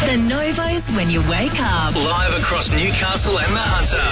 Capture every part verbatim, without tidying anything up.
The Novos when you wake up. Live across Newcastle and the Hunter.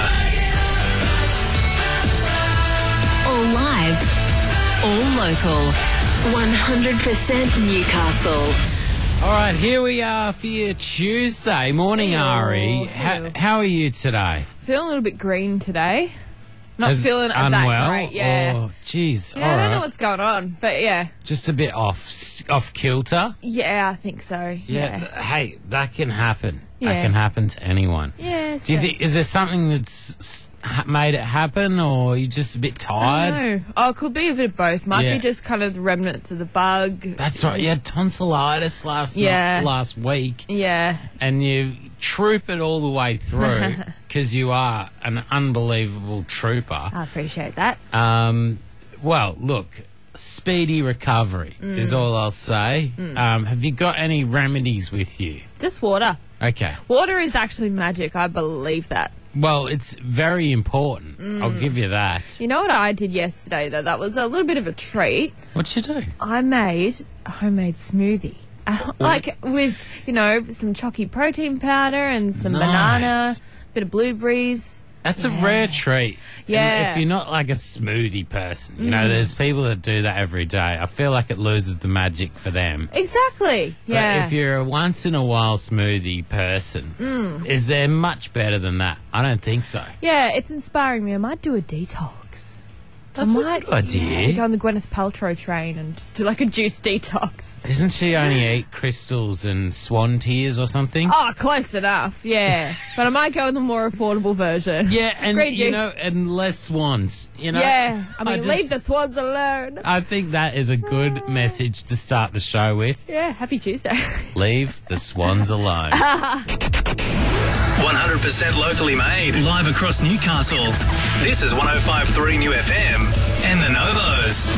All live. All local. one hundred percent Newcastle. All right, here we are for your Tuesday. Morning, Hello, Ari. hello. How, how are you today? Feeling a little bit green today. Not As feeling unwell? that great, yeah. Oh, jeez. yeah, All I don't know right. what's going on, but yeah. Just a bit off off kilter. Yeah, I think so. Yeah. Yeah. th- Hey, that can happen. That Yeah. can happen to anyone. Yeah, Do you so- think is there something that's s- ha- made it happen, or are you just a bit I tired? don't know. Oh, it could be a bit of both. Might Yeah. be just kind of the remnants of the bug. That's right. You had tonsillitis last Yeah. night, last week, Yeah. and you troop it all the way through because you are an unbelievable trooper. I appreciate that. Um, well, look, speedy recovery Mm. is all I'll say. Um, have you got any remedies with you? Just water. Okay. Water is actually magic. I believe that. Well, it's very important. Mm. I'll give you that. You know what I did yesterday, though? That was a little bit of a treat. What'd you do? I made a homemade smoothie. Uh, Like with, you know, some chalky protein powder and some Nice. banana, bit of blueberries. That's a rare treat. And Yeah. if you're not like a smoothie person, you know, Mm. there's people that do that every day. I feel like it loses the magic for them. Exactly. But Yeah. if you're a once in a while smoothie person, Mm. is there much better than that? I don't think so. Yeah, it's inspiring me. I might do a detox. That's I a might, good idea. Yeah, go on the Gwyneth Paltrow train and just do like a juice detox. Isn't she only eat crystals and swan tears or something? Oh, close enough, yeah. But I might go with the more affordable version. Yeah, and Green you juice. know, and less swans. You know, Yeah, I mean, just- leave the swans alone. I think that is a good message to start the show with. Yeah, happy Tuesday. Leave the swans alone. one hundred percent locally made. Live across Newcastle. This is one oh five point three New F M and the Novos.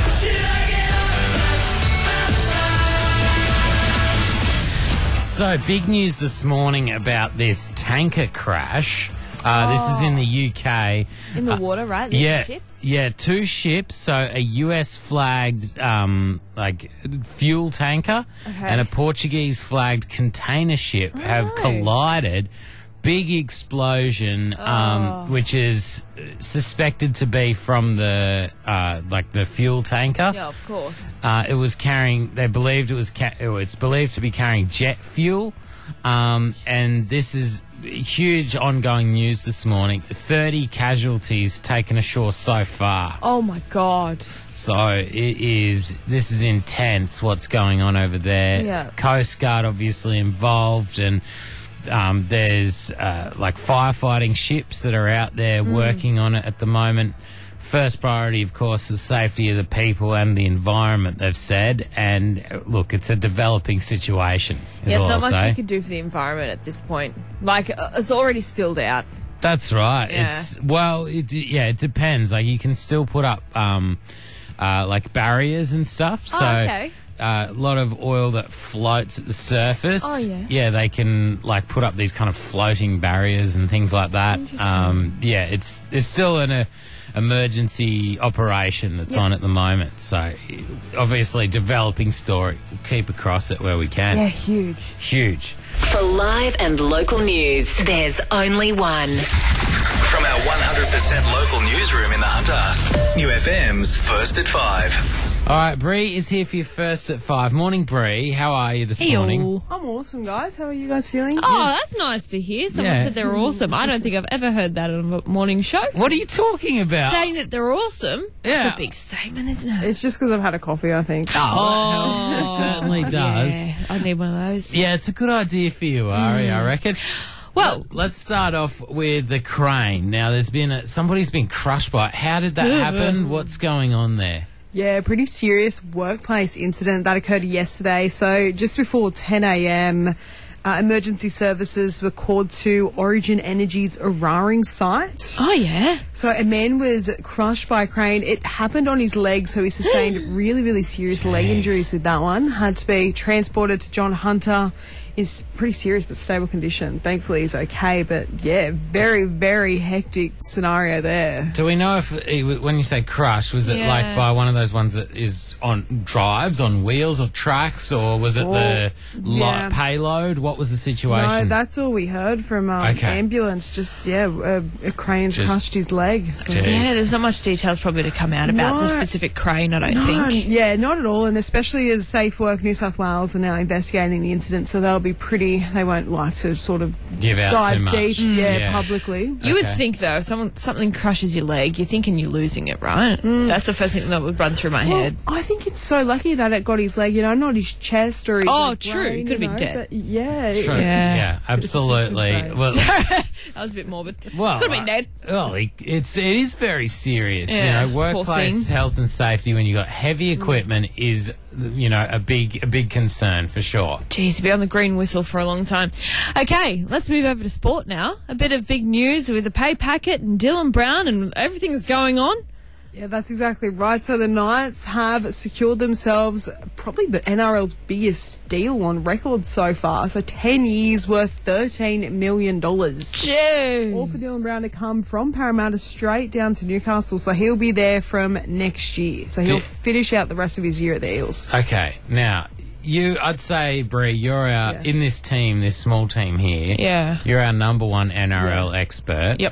So, big news this morning about this tanker crash. Uh, This is in the U K. In the Uh, water, right? There's yeah, ships. yeah, two ships. So a U S flagged um, like fuel tanker Okay. and a Portuguese flagged container ship have right. collided. Big explosion, Oh. um, which is suspected to be from the uh, like the fuel tanker. Yeah, of course. Uh, it was carrying. They believed it was. Ca- it's believed to be carrying jet fuel, um, and this is huge ongoing news this morning. Thirty casualties taken ashore so far. Oh my God. So it is. This is intense. What's going on over there? Yeah. Coast Guard obviously involved, and um, there's uh, like firefighting ships that are out there Mm. working on it at the moment. First priority, of course, is safety of the people and the environment, they've said. And uh, look, it's a developing situation, is Yeah, all it's I'll not much say. you could do for the environment at this point. Like, uh, it's already spilled out. That's right. Yeah. It's well, it, yeah, it depends. Like you can still put up um, uh, like barriers and stuff. So Oh, okay. uh, a lot of oil that floats at the surface. Oh, yeah. Yeah, they can like put up these kind of floating barriers and things like that. Um, yeah, it's it's still an uh, emergency operation that's Yeah. on at the moment. So obviously, developing story. We'll keep across it where we can. Yeah, huge. Huge. For live and local news, there's only one. From our one hundred percent local newsroom in the Hunter. New F M's First at Five. All right, Bree is here for you first at five. Morning, Bree. How are you this morning? I'm awesome, guys. How are you guys feeling? Oh, that's nice to hear. Someone Yeah. said they're awesome. I don't think I've ever heard that on a morning show. What are you talking about? Saying that they're awesome. Yeah. It's a big statement, isn't it? It's just because I've had a coffee, I think. Oh, it certainly does. Yeah. Yeah, I need one of those. it's a good idea for you, Ari, I reckon. Well, Let's start off with the crane. Now, there's been a, somebody's been crushed by it. How did that happen? What's going on there? Yeah, pretty serious workplace incident that occurred yesterday. So just before ten a.m., uh, emergency services were called to Origin Energy's Araring site. oh yeah. So a man was crushed by a crane. It happened on his leg, so he sustained really, really serious leg Jeez. injuries with that one. Had to be transported to John Hunter. Is pretty serious but stable condition. Thankfully, he's okay. But yeah, very, very hectic scenario there. Do we know if, it, wa- when you say crushed, was it Yeah. like by one of those ones that is on drives, on wheels or tracks, or was it the Oh, li- yeah. payload? what was the situation? No, that's all we heard from um, Okay. ambulance. Just, yeah, a, a crane Just- crushed his leg. So. Jeez. Yeah, there's not much details probably to come out about No. the specific crane, I don't No, think. yeah, not at all, and especially as Safe Work New South Wales are now investigating the incident, so they'll be pretty. They won't like to sort of Give out dive too much. deep, yeah, Yeah. publicly. You would Okay. think, though, if someone, something crushes your leg, you're thinking you're losing it, right? That's the first thing that would run through my Well, head. I think it's so lucky that it got his leg, you know, not his chest or his Oh, like, true. brain, Could have you been know, dead. but yeah, True. Yeah. Yeah, absolutely. insane. Well, That was a bit morbid. well, Could have been dead. Well, it- it's it is very serious. Yeah, you know, poor workplace thing. health and safety when you got heavy equipment is, you know, a big a big concern for sure. Jeez, to be on the green whistle for a long time. Okay, let's move over to sport now. A bit of big news with the pay packet and Dylan Brown and everything's going on. Yeah, that's exactly right. So the Knights have secured themselves probably the N R L's biggest deal on record so far. So ten years worth thirteen million dollars. Jeez. All for Dylan Brown to come from Parramatta straight down to Newcastle. So he'll be there from next year. So he'll Do- finish out the rest of his year at the Eels. Okay, now you, I'd say, Bree, you're our Yeah. in this team, this small team here. Yeah. You're our number one N R L expert. Yep.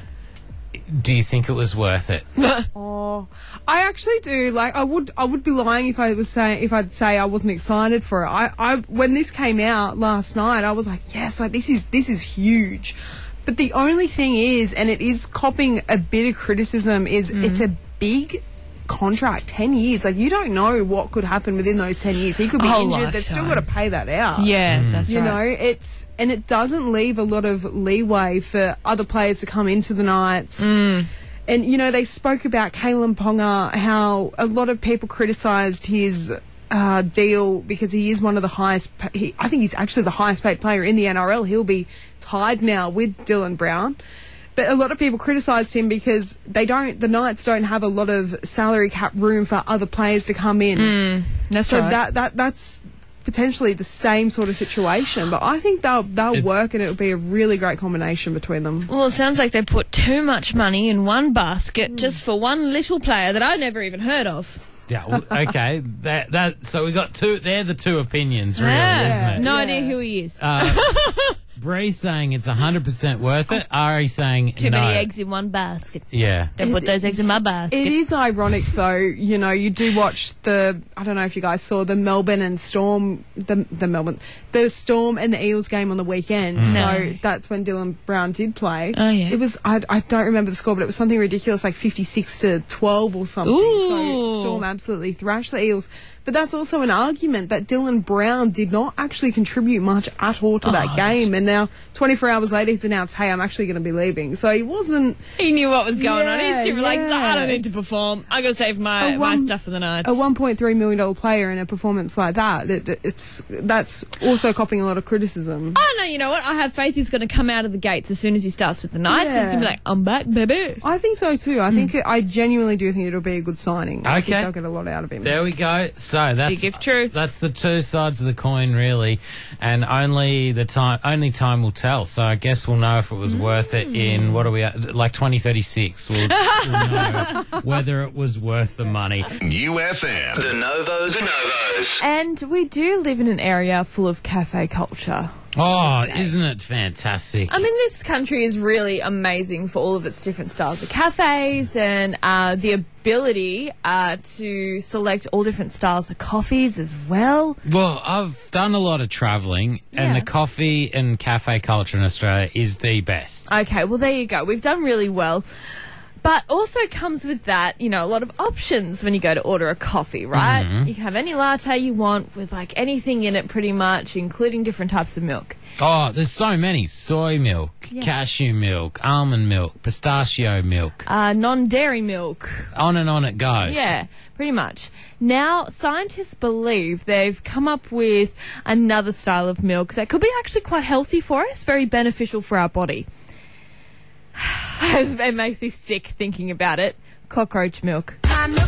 Do you think it was worth it? Oh, I actually do. Like, I would, I would be lying if I was saying if I'd say I wasn't excited for it. I, I, when this came out last night, I was like, yes, like this is this is huge. But the only thing is, and it is copping a bit of criticism, is it's a big contract, ten years. Like, you don't know what could happen within those ten years. He could be A whole injured. They've still got lifetime. to pay that out. Yeah, that's You right. know, it's and it doesn't leave a lot of leeway for other players to come into the Knights. Mm. And you know, they spoke about Kalen Ponga, how a lot of people criticised his uh, deal because he is one of the highest. Pa- he, I think he's actually the highest paid player in the N R L. He'll be tied now with Dylan Brown. But a lot of people criticised him because they don't. The Knights don't have a lot of salary cap room for other players to come in. That's So right. that that that's potentially the same sort of situation. But I think they'll they'll It- work, and it'll be a really great combination between them. Well, it sounds like they put too much money in one basket just for one little player that I never even heard of. Yeah. well, okay. That that. So we got two. They're the two opinions, really, isn't it? No Yeah. idea who he is. Uh, Bree saying it's one hundred percent worth it. Ari saying Too no. many eggs in one basket. Yeah. Don't put those eggs in my basket. It is ironic, though. You know, you do watch the. I don't know if you guys saw the Melbourne and Storm, the the Melbourne, the Storm and the Eels game on the weekend. So No. that's when Dylan Brown did play. Oh, yeah. It was. I, I don't remember the score, but it was something ridiculous, like fifty-six to twelve or something. Ooh. So Storm absolutely thrashed the Eels. But that's also an argument that Dylan Brown did not actually contribute much at all to Oh, that game. And now, twenty-four hours later, he's announced, "Hey, I'm actually going to be leaving." So he wasn't. He knew what was going on. Yeah, He's too relaxed. yeah. I don't need to perform. I got to save my, A my one- stuff for the night. A one point three million dollar player in a performance like that, it, it's that's also copping a lot of criticism. Oh, no, you know what? I have faith he's going to come out of the gates as soon as he starts with the Knights. Yeah. He's going to be like, I'm back, baby. I think so too. I think it, I genuinely do think it'll be a good signing. I think Okay. they'll get a lot out of him. There we go. So that's Big if true. That's the two sides of the coin, really, and only the time only time will tell. So I guess we'll know if it was worth it in what are we at? Like twenty thirty-six. We'll, we'll know whether it was worth the money. U F M. The Novos. The Novos. And we do live in an area full of cafe culture. Oh, isn't it fantastic? I mean, this country is really amazing for all of its different styles of cafes and uh, the ability uh, to select all different styles of coffees as well. Well, I've done a lot of travelling, and Yeah. the coffee and cafe culture in Australia is the best. Okay, well, there you go. We've done really well. But also comes with that, you know, a lot of options when you go to order a coffee, right? You can have any latte you want with like anything in it pretty much, including different types of milk. Oh, there's so many. Soy milk, Yeah. cashew milk, almond milk, pistachio milk. Uh, non-dairy milk. On and on it goes. Yeah, pretty much. Now, scientists believe they've come up with another style of milk that could be actually quite healthy for us, very beneficial for our body. It makes me sick thinking about it. Cockroach milk.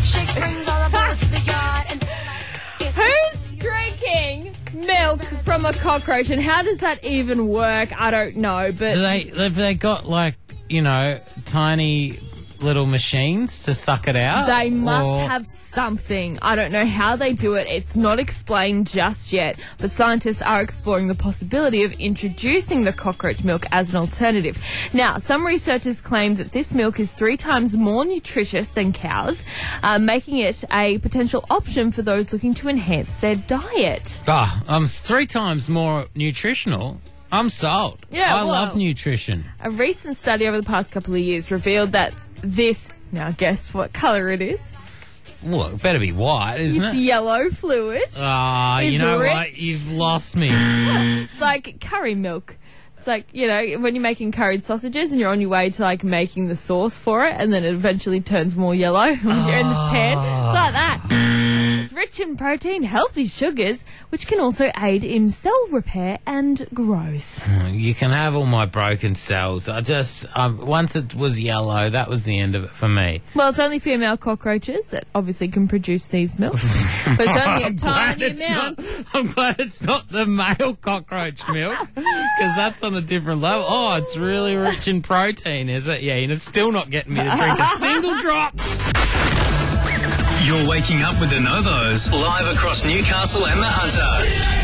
Who's drinking milk from a cockroach, and how does that even work? I don't know, but Do they, have they got like, you know, tiny little machines to suck it out? They must Or- have something. I don't know how they do it. It's not explained just yet, but scientists are exploring the possibility of introducing the cockroach milk as an alternative. Now, some researchers claim that this milk is three times more nutritious than cows, uh, making it a potential option for those looking to enhance their diet. Ah, um, three times more nutritional. I'm sold. Yeah, I well- love nutrition. A recent study over the past couple of years revealed that this, now guess what colour it is? Well, it better be white, isn't It's it? yellow fluid. Ah, you It's know rich. what? You've lost me. It's like curry milk. It's like, you know, when you're making curried sausages and you're on your way to like making the sauce for it, and then it eventually turns more yellow when you're in the pan. It's like that. It's rich in protein, healthy sugars, which can also aid in cell repair and growth. You can have all my broken cells. I just, um, once it was yellow, that was the end of it for me. Well, it's only female cockroaches that obviously can produce these milk, but it's only a I'm glad tiny it's amount. not- I'm glad it's not the male cockroach milk, because that's on a different level. Oh, it's really rich in protein, is it? Yeah, and it's still not getting me to drink a single drop. You're waking up with the Novos, live across Newcastle and the Hunter.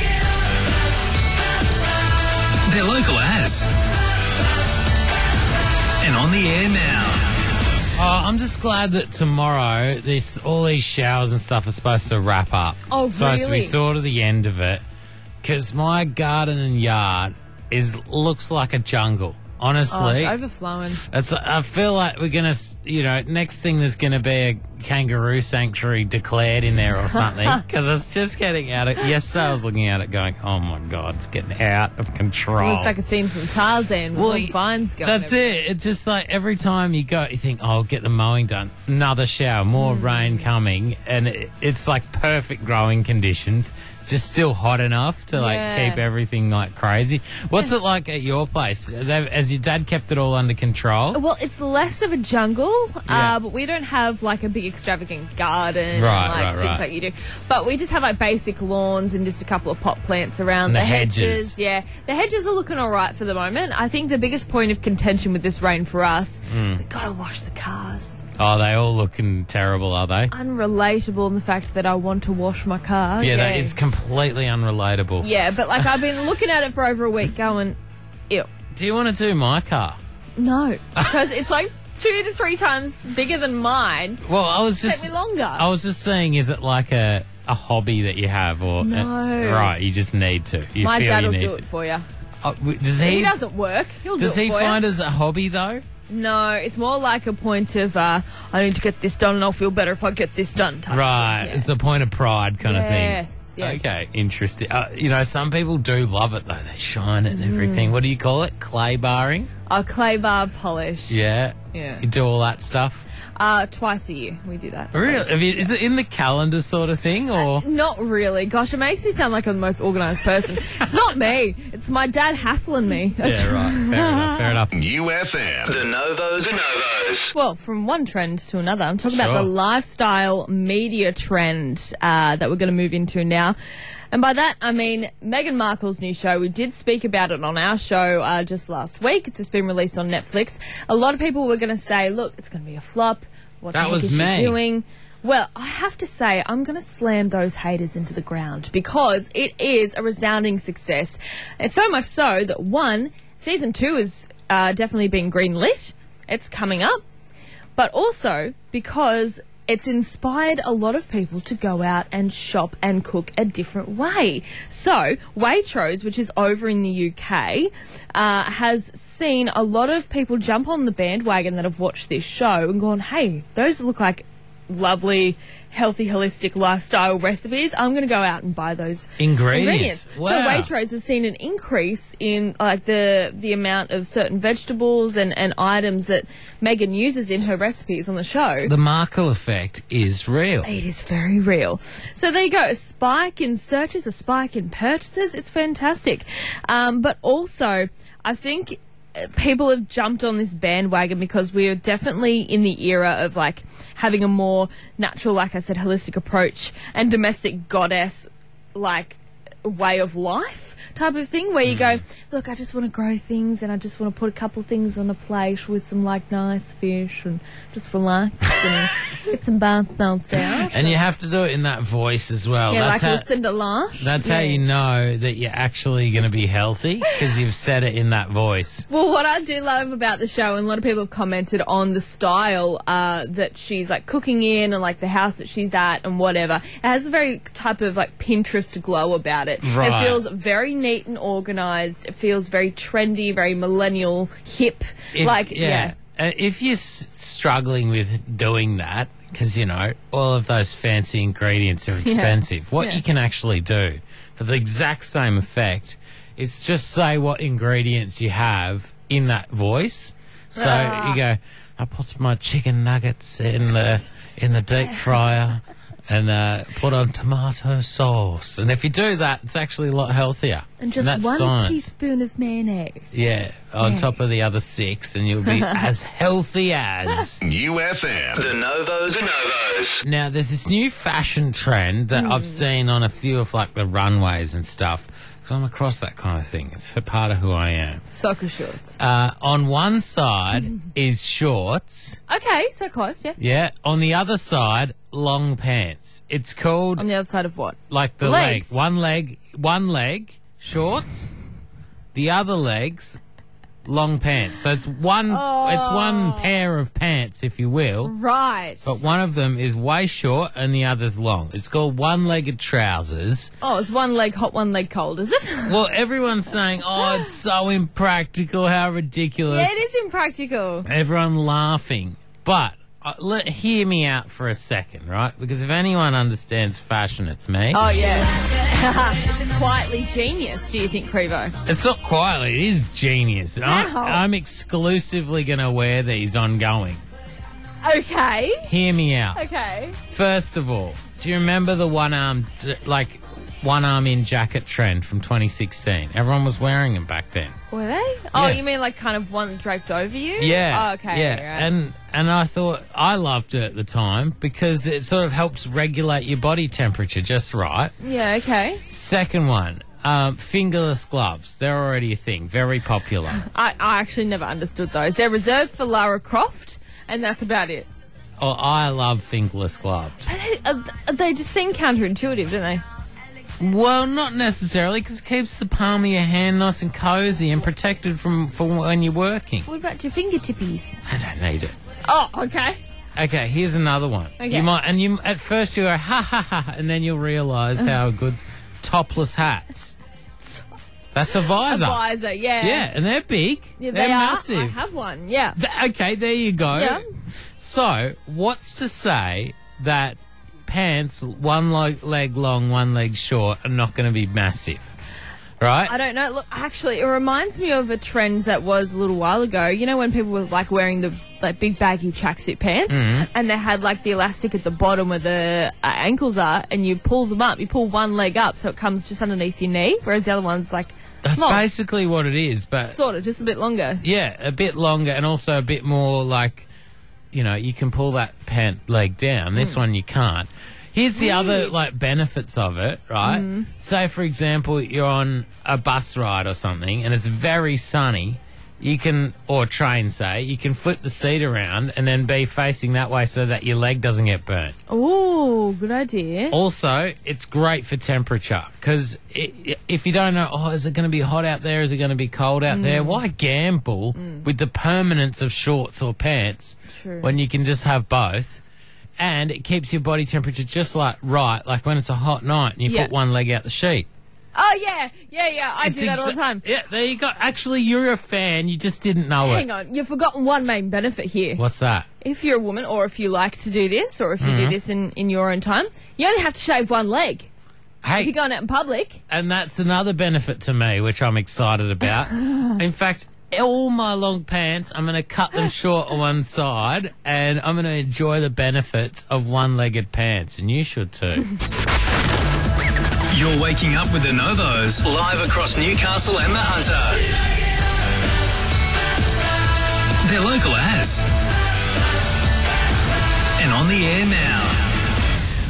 They're local as. And on the air now. Oh, I'm just glad that tomorrow this all these showers and stuff are supposed to wrap up. Oh, it's supposed really? to be sort of the end of it, because my garden and yard is looks like a jungle. Oh, Honestly, it's overflowing. It's, I feel like we're going to, you know, next thing there's going to be a kangaroo sanctuary declared in there or something, because it's just getting out of... Yesterday I was looking at it going, oh, my God, it's getting out of control. It looks like a scene from Tarzan with all the vines going. That's everywhere. it. It's just like every time you go, you think, oh, I'll get the mowing done. Another shower, more Hmm. rain coming, and it, it's like perfect growing conditions. Just still hot enough to like Yeah. keep everything like crazy. What's it like at your place? They've, has your dad kept it all under control? Well, it's less of a jungle, Yeah. uh, but we don't have like a big extravagant garden Right, and like right, things right. like you do. But we just have like basic lawns and just a couple of pot plants around And the, the hedges. Yeah, the hedges are looking all right for the moment. I think the biggest point of contention with this rain for us, Mm. we gotta wash the cars. Oh, they all looking terrible, are they? Unrelatable in the fact that I want to wash my car. Yeah, that yes. is completely unrelatable. Yeah, but like I've been looking at it for over a week, going, ew. Do you want to do my car? No, because it's like two to three times bigger than mine. Well, I was Take just me longer. I was just saying, is it like a a hobby that you have, or No. right? You just need to. You My feel dad you will need do to. it for you. Oh, w- does he? He doesn't work. He'll Does do it he for find you. it as a hobby though? No, it's more like a point of uh, I need to get this done, and I'll feel better if I get this done. Type Right, of thing, it's a point of pride kind Yes, of thing. yes. Okay, interesting. Uh, you know, some people do love it though. They shine it and everything. What do you call it? Clay barring? yeah. A clay bar polish. Yeah. Yeah. You do all that stuff. Uh, twice a year we do that. Really? Have you, is it in the calendar sort of thing, or? Not really. Gosh, it makes me sound like I'm the most organised person. It's not me. It's my dad hassling me. Yeah, right. Fair enough. Fair enough. U F M. The Novos, the Novos. Well, from one trend to another, I'm talking about Sure. the lifestyle media trend uh, that we're going to move into now. And by that, I mean Meghan Markle's new show. We did speak about it on our show uh, just last week. It's just been released on Netflix. A lot of people were going to say, look, it's going to be a flop. What That the heck was is me. she doing? Well, I have to say, I'm going to slam those haters into the ground because it is a resounding success. It's so much so that, one, season two is uh, definitely being greenlit. It's coming up. But also because it's inspired a lot of people to go out and shop and cook a different way. So, Waitrose, which is over in the U K, uh, has seen a lot of people jump on the bandwagon that have watched this show and gone, hey, those look like lovely, healthy, holistic lifestyle recipes. I'm going to go out and buy those Ingredients. ingredients. Wow. So Waitrose has seen an increase in like the the amount of certain vegetables and, and items that Megan uses in her recipes on the show. The Markle effect is real. It is very real. So there you go, a spike in searches, a spike in purchases. It's fantastic. Um, but also, I think uh, people have jumped on this bandwagon because we are definitely in the era of like having a more natural, like I said, holistic approach and domestic goddess like way of life type of thing where you go, look, I just want to grow things and I just want to put a couple things on a plate with some like nice fish and just relax and get some bath salts out. And you have to do it in that voice as well. Yeah, that's like how, Lucinda Lush. That's yeah. how you know that you're actually going to be healthy, because you've said it in that voice. Well, what I do love about the show, and a lot of people have commented on the style uh, that she's like cooking in and like the house that she's at and whatever. It has a very type of like Pinterest glow about it. Right. It feels very neat and organised. It feels very trendy, very millennial, hip. If, like, yeah. Uh, if you're s- struggling with doing that, because, you know, all of those fancy ingredients are expensive, what Yeah. you can actually do for the exact same effect is just say what ingredients you have in that voice. So Ah. you go, I put my chicken nuggets in the in the deep fryer and uh, put on tomato sauce. And if you do that, it's actually a lot healthier. And just that's one science. teaspoon of mayonnaise. Yeah, on Yeah. top of the other six, and you'll be as healthy as. U F M. The Novos. The Novos. Now, there's this new fashion trend that I've seen on a few of like the runways and stuff. Because I'm across that kind of thing. It's a part of who I am. Soccer shorts. Uh, on one side is shorts. Okay, so close, yeah. Yeah. On the other side, long pants. It's called On the other side of what? like the legs. leg. One leg, one leg, shorts. The other legs, long pants. So it's one. It's one pair of pants, if you will. Right. But one of them is way short and the other's long. It's called one-legged trousers. Oh, it's one leg hot, one leg cold, is it? Well, everyone's saying, oh, it's so impractical, how ridiculous. Yeah, it is impractical. Everyone laughing. But uh, let, hear me out for a second, right? Because if anyone understands fashion, it's me. Oh, yeah. Is it quietly genius, do you think, Crevo? It's not quietly, it is genius. I, How? I'm exclusively going to wear these ongoing. Okay. Hear me out. Okay. First of all, do you remember the one-arm, like, one-arm in jacket trend from twenty sixteen? Everyone was wearing them back then. Were they? Oh, Yeah. you mean like kind of one draped over you? Yeah. Oh, okay. Yeah. right. And and I thought I loved it at the time because it sort of helps regulate your body temperature just right. yeah, okay. Second one, um, fingerless gloves. They're already a thing. Very popular. I, I actually never understood those. They're reserved for Lara Croft, and that's about it. Oh, I love fingerless gloves. Uh, They just seem counterintuitive, don't they? Well, not necessarily, because it keeps the palm of your hand nice and cozy and protected from, from when you're working. What about your fingertippies? I don't need it. Oh, okay. Okay, here's another one. Okay. You might, and you at first you go ha ha ha, and then you'll realise how good topless hats. That's a A visor. visor, yeah. Yeah, and they're big. Yeah, they're they are. massive. I have one, yeah. Th- okay, there you go. Yeah. So, what's to say that pants, one leg, leg long, one leg short, are not going to be massive? Right? I don't know. Look, actually, it reminds me of a trend that was a little while ago. You know when people were like wearing the like big baggy tracksuit pants, Mm-hmm. and they had like the elastic at the bottom where the uh, ankles are, and you pull them up. You pull one leg up so it comes just underneath your knee, whereas the other one's like That's long, basically what it is, but sort of just a bit longer. yeah, a bit longer and also a bit more like, you know, you can pull that pant leg down. Mm. This one you can't. Here's the other like benefits of it, right? Mm. Say for example you're on a bus ride or something and it's very sunny. You can, or train say, you can flip the seat around and then be facing that way so that your leg doesn't get burnt. Oh, good idea. Also, it's great for temperature because if you don't know, oh, is it going to be hot out there? Is it going to be cold out there? Mm. Why gamble with the permanence of shorts or pants True. when you can just have both? And it keeps your body temperature just like right, like when it's a hot night and you Yeah. put one leg out the sheet. Oh yeah, yeah, yeah. I It's do that all the exa- time. Yeah, there you go. Actually, you're a fan. You just didn't know Hang it. on, you've forgotten one main benefit here. What's that? If you're a woman, or if you like to do this, or if you Mm-hmm. do this in, in your own time, you only have to shave one leg. If Hey, you're going out in public, and that's another benefit to me, which I'm excited about. In fact, all my long pants, I'm going to cut them short on one side, and I'm going to enjoy the benefits of one-legged pants, and you should too. You're waking up with the Novos, live across Newcastle and the Hunter. They're local as. And on the air now.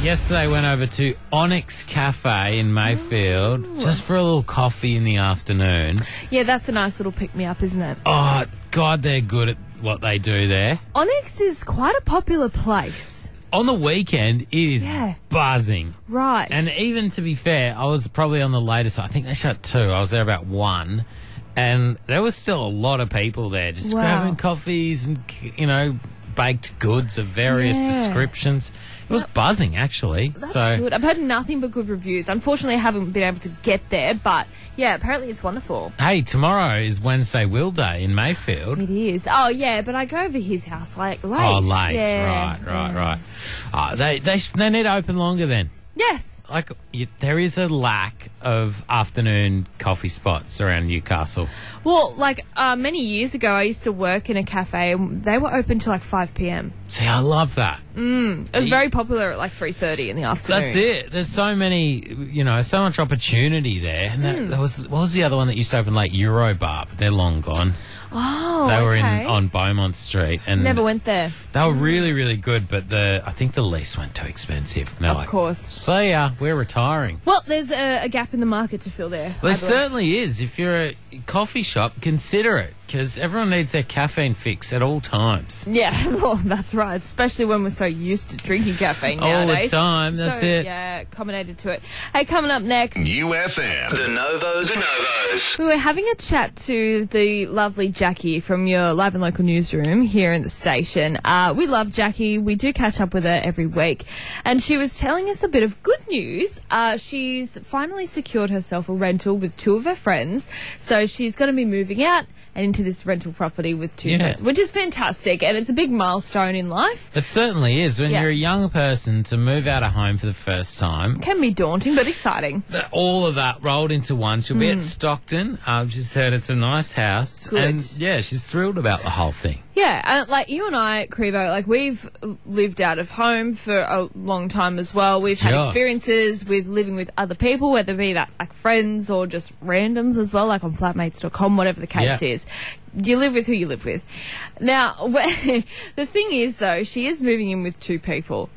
yesterday went over to Onyx Cafe in Mayfield just for a little coffee in the afternoon. Yeah, that's a nice little pick-me-up, isn't it? Oh, God, they're good at what they do there. Onyx is quite a popular place. On the weekend, it is Yeah. buzzing. Right. And even to be fair, I was probably on the later side. I think they shut two. I was there about one. And there was still a lot of people there just Wow. grabbing coffees and, you know, baked goods of various Yeah. descriptions. It was buzzing, actually. That's so good. I've heard nothing but good reviews. Unfortunately, I haven't been able to get there, but yeah, apparently it's wonderful. Hey, tomorrow is Wednesday Will Day in Mayfield. It is. Oh, yeah, but I go over his house like late. Oh, late. Yeah. Right, right, Yeah. right. Oh, they, they, they need to open longer then. Yes. Like, you, there is a lack of afternoon coffee spots around Newcastle. Well, like uh, many years ago, I used to work in a cafe and they were open till like five p.m. See, I love that. It was very popular at like three thirty in the afternoon. That's it. There's so many, you know, so much opportunity there. And that, Hmm. that was, what was the other one that used to open late? Eurobar, but they're long gone. Oh, They were okay. in on Beaumont Street, and Never went there. they were really, really good. But the I think the lease went too expensive. And they're Of like, course. See ya, we're retiring. Well, there's a, a gap in the market to fill there. Well, I there believe. certainly is. If you're a coffee shop, consider it, because everyone needs their caffeine fix at all times. Yeah, well, that's right. Especially when we're so used to drinking caffeine All the nowadays. time, that's so, it. Yeah, accommodated to it. Hey, coming up next, U F M. The Novos, the Novos. we were having a chat to the lovely Jackie from your Live and Local newsroom here in the station. Uh, we love Jackie. We do catch up with her every week. And she was telling us a bit of good news. Uh, she's finally secured herself a rental with two of her friends. So she's going to be moving out and into this rental property with two Yeah. friends, which is fantastic. And it's a big milestone in life. It certainly is. When Yeah. you're a young person, to move out of home for the first time, Can be daunting, but exciting. that- all of that rolled into one. She'll be at Stockton. I've just heard it's a nice house. Good. And yeah, she's thrilled about the whole thing. Yeah, and like you and I, Crevo, like we've lived out of home for a long time as well. We've had Sure. experiences with living with other people, whether it be that like friends or just randoms as well, like on flatmates dot com, whatever the case Yeah. is. You live with who you live with. Now, the thing is, though, she is moving in with two people.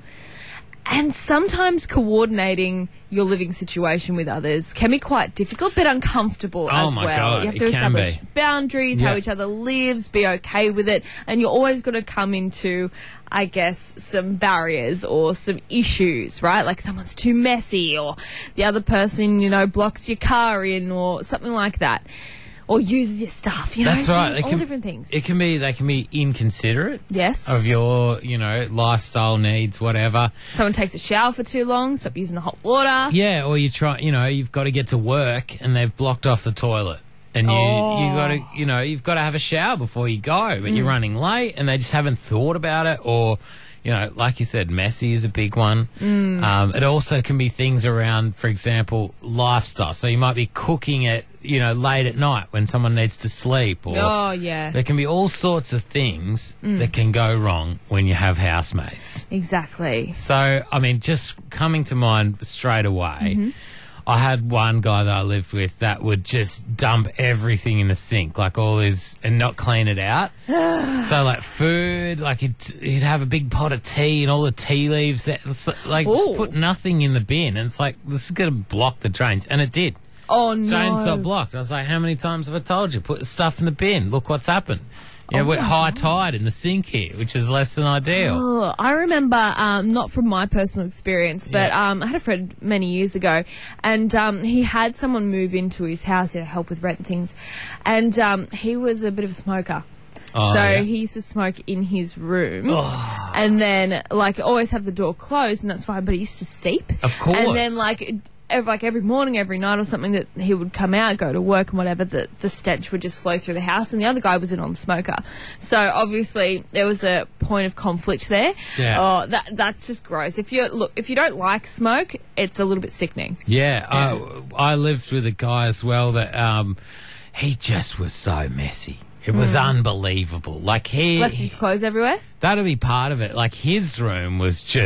And sometimes coordinating your living situation with others can be quite difficult, but uncomfortable Oh as my well. God, you have to it can establish be. boundaries, how Yeah. each other lives, be okay with it, and you're always going to come into, I guess, some barriers or some issues, right? Like someone's too messy, or the other person, you know, blocks your car in, or something like that. Or uses your stuff, you know, That's right. all They can- different things. It can be, they can be inconsiderate yes. of your, you know, lifestyle needs, whatever. Someone takes a shower for too long, stop using the hot water. Yeah, or you try, you know, you've got to get to work and they've blocked off the toilet. And you, Oh. you got to, you know, you've got to have a shower before you go, but you're running late and they just haven't thought about it. Or, you know, like you said, messy is a big one. Um, it also can be things around, for example, lifestyle. So you might be cooking it, you know, late at night when someone needs to sleep. Or Oh, yeah. there can be all sorts of things that can go wrong when you have housemates. Exactly. So, I mean, just coming to mind straight away, I had one guy that I lived with that would just dump everything in the sink, like all his, and not clean it out. So, like food, like he'd, he'd have a big pot of tea and all the tea leaves, that, it's like just Ooh. put nothing in the bin. And it's like, this is going to block the drains. And it did. Oh, no. Drains got blocked. I was like, how many times have I told you? Put the stuff in the bin. Look what's happened. You know, we're high tide in the sink here, which is less than ideal. Oh, I remember, um, not from my personal experience, but Yeah. um, I had a friend many years ago, and um, he had someone move into his house to help with rent and things, and um, he was a bit of a smoker. Oh, so yeah. he used to smoke in his room, and then like always have the door closed, and that's fine. But he used to seep, Of course. and then like. Every, like every morning, every night or something, that he would come out, go to work and whatever, the, the stench would just flow through the house, and the other guy was a non-smoker. So obviously there was a point of conflict there. Yeah. Oh, that that's just gross. If you look, if you don't like smoke, it's a little bit sickening. Yeah, I, I lived with a guy as well that um, he just was so messy. It was unbelievable. Like he, Left his clothes everywhere. that'll be part of it. Like his room was just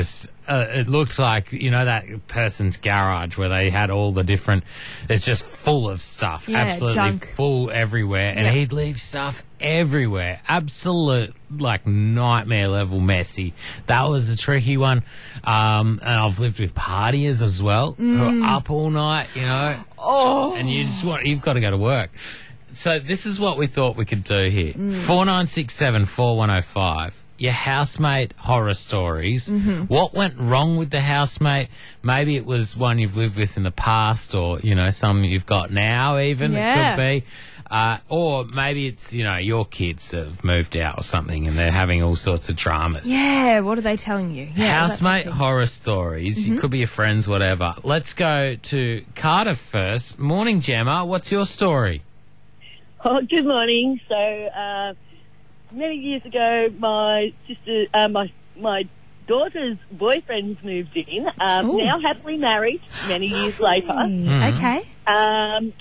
uh, it looked like, you know, that person's garage where they had all the different, it's just full of stuff. Yeah, absolutely junk. full everywhere. And Yeah. he'd leave stuff everywhere. Absolute, like, nightmare level messy. That was a tricky one. Um, and I've lived with partiers as well, who are up all night, you know. Oh. And you just want, you've got to go to work. So this is what we thought we could do here. four nine six seven, four one oh five. Your housemate horror stories. What went wrong with the housemate? Maybe it was one you've lived with in the past, or, you know, some you've got now even, Yeah. it could be. Uh, or maybe it's, you know, your kids that have moved out or something and they're having all sorts of dramas. Yeah, what are they telling you? Yeah, Housemate that's horror stories. You could be your friends, whatever. Let's go to Carter first. Morning, Gemma. What's your story? Oh, good morning. So, uh, many years ago, my sister, uh, my my daughter's boyfriend's moved in. Um, Ooh. now happily married. Many years later. Mm. Okay. Um,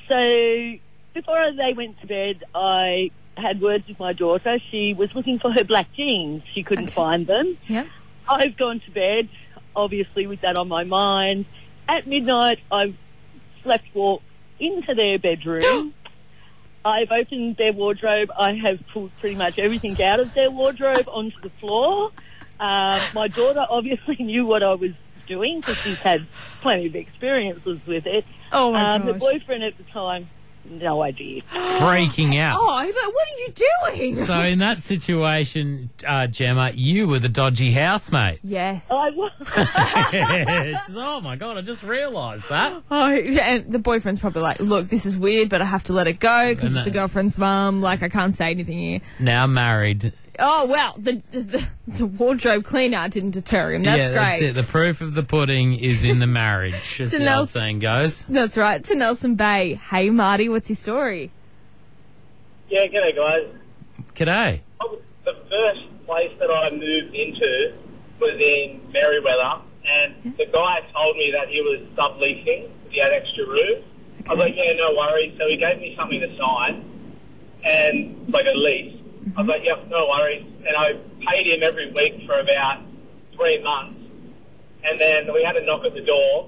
so before they went to bed, I had words with my daughter. She was looking for her black jeans. She couldn't Okay. find them. Yep. I've gone to bed, obviously with that on my mind. At midnight, I've slept walk into their bedroom. I've opened their wardrobe. I have pulled pretty much everything out of their wardrobe onto the floor. Um, my daughter obviously knew what I was doing because she's had plenty of experiences with it. Oh, my um, The gosh. boyfriend at the time, no idea. Freaking out. Oh, but what are you doing? So in that situation, uh, Gemma, you were the dodgy housemate. Yeah. I was. She's, oh my God, I just realised that. Oh, and the boyfriend's probably like, look, this is weird, but I have to let it go because And it's the that- girlfriend's mum. Like, I can't say anything here. Now married. Oh, well, the the, the wardrobe cleaner didn't deter him. That's yeah, great. that's it. The proof of the pudding is in the marriage, as the Janelle- old saying goes. That's right. To Nelson Bay. Hey, Marty, what's your story? Yeah, g'day guys. G'day. The first place that I moved into was in Merriweather, and the guy told me that he was subleasing. He had extra rooms. I was like, yeah, no worries. So he gave me something to sign, and like a lease. I was like, yep, no worries. And I paid him every week for about three months. And then we had a knock at the door,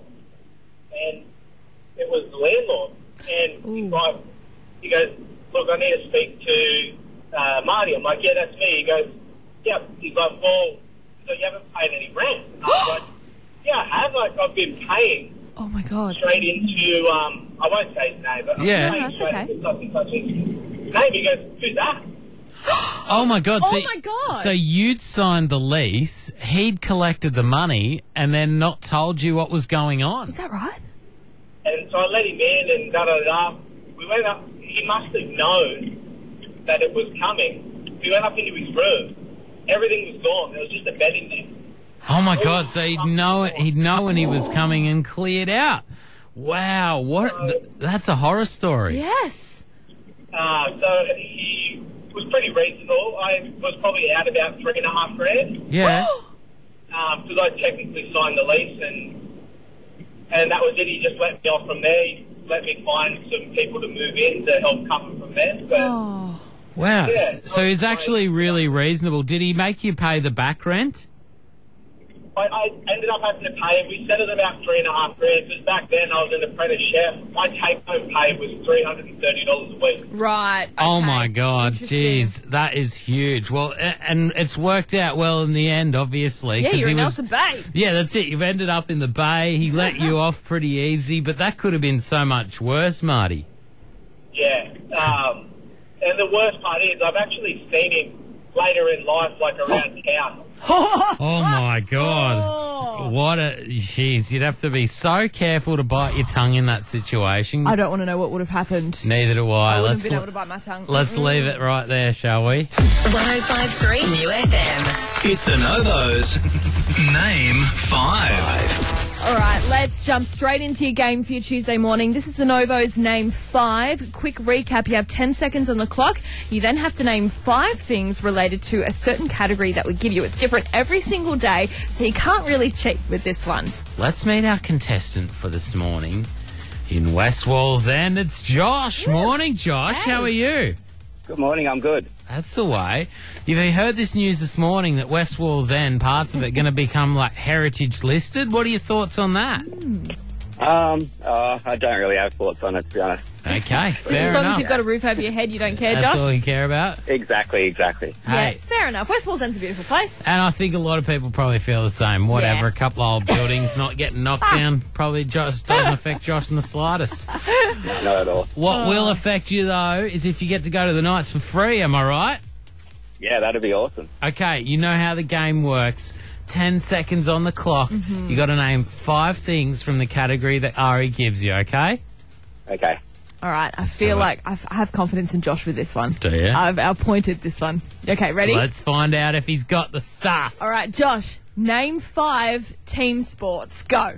and it was the landlord. And he's like, he goes, look, I need to speak to uh, Marty. I'm like, yeah, that's me. He goes, yep. He's like, well, so you haven't paid any rent? And I was like, yeah, I have. Like, I've been paying Oh, my God. straight into, um, I won't say his name, but I'm Yeah. paying No, that's straight okay. into such and such his name. He goes, who's that? Oh my God. Oh so, my God. So you'd signed the lease, he'd collected the money, and then not told you what was going on. Is that right? And so I let him in and da da da. We went up. He must have known that it was coming. We went up into his room. Everything was gone. There was just a bed in there. Oh my God. So he'd know it, he'd know when he was coming and cleared out. Wow. What? th- that's a horror story. Yes. Uh, so he was pretty reasonable. I was probably out about three and a half grand Yeah. because I technically signed the lease, and and that was it. He just let me off from there. He let me find some people to move in to help cover from there. But Oh. Wow. Yeah, S- so he's actually really reasonable. Did he make you pay the back rent? I, I ended up having to pay him. We settled about three and a half grand because back then I was an apprentice chef. My take-home pay was three hundred and thirty dollars a week. Right. Oh okay. my God. Interesting. Jeez. That is huge. Well, a- and it's worked out well in the end, obviously. Yeah, 'cause you're he in was, Nelson Bay. Yeah, that's it. You've ended up in the bay. He let you off pretty easy, but that could have been so much worse, Marty. Yeah. Um, and the worst part is I've actually seen him later in life, like around town. Oh my God. Oh. What a. Jeez, you'd have to be so careful to bite your tongue in that situation. I don't want to know what would have happened. Neither do I. I wouldn't let's have been l- able to bite my tongue. let's leave it right there, shall we? one oh five point three New F M. It's the Novos. Name five. All right, let's jump straight into your game for your Tuesday morning. This is the Novo's Name five. Quick recap, you have ten seconds on the clock. You then have to name five things related to a certain category that we give you. It's different every single day, so you can't really cheat with this one. Let's meet our contestant for this morning in West Wallsend. It's Josh. Morning, Josh. How are you? Good morning, I'm good. That's the way. You've heard this news this morning that West Wallsend, parts of it, going to become like heritage listed. What are your thoughts on that? Um, uh, I don't really have thoughts on it, to be honest. Okay, fair as long enough. as you've got a roof over your head, you don't care, That's Josh. all you care about. Exactly, exactly. Yeah, Hey. fair enough. West Wallsend's a beautiful place. And I think a lot of people probably feel the same. Whatever, Yeah. a couple of old buildings not getting knocked down probably just doesn't affect Josh in the slightest. Not at all. What will affect you, though, is if you get to go to the Knights for free, am I right? Yeah, that'd be awesome. Okay, you know how the game works. Ten seconds on the clock. Mm-hmm. You got to name five things from the category that Ari gives you, okay? Okay. All right, I feel do it. like I've, I have confidence in Josh with this one. Do you? I've outpointed this one. Okay, ready? Let's find out if he's got the stuff. All right, Josh, name five team sports. Go.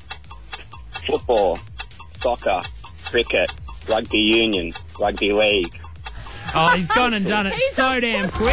Football, soccer, cricket, rugby union, rugby league. Oh, he's gone and done it He's so a damn footballer.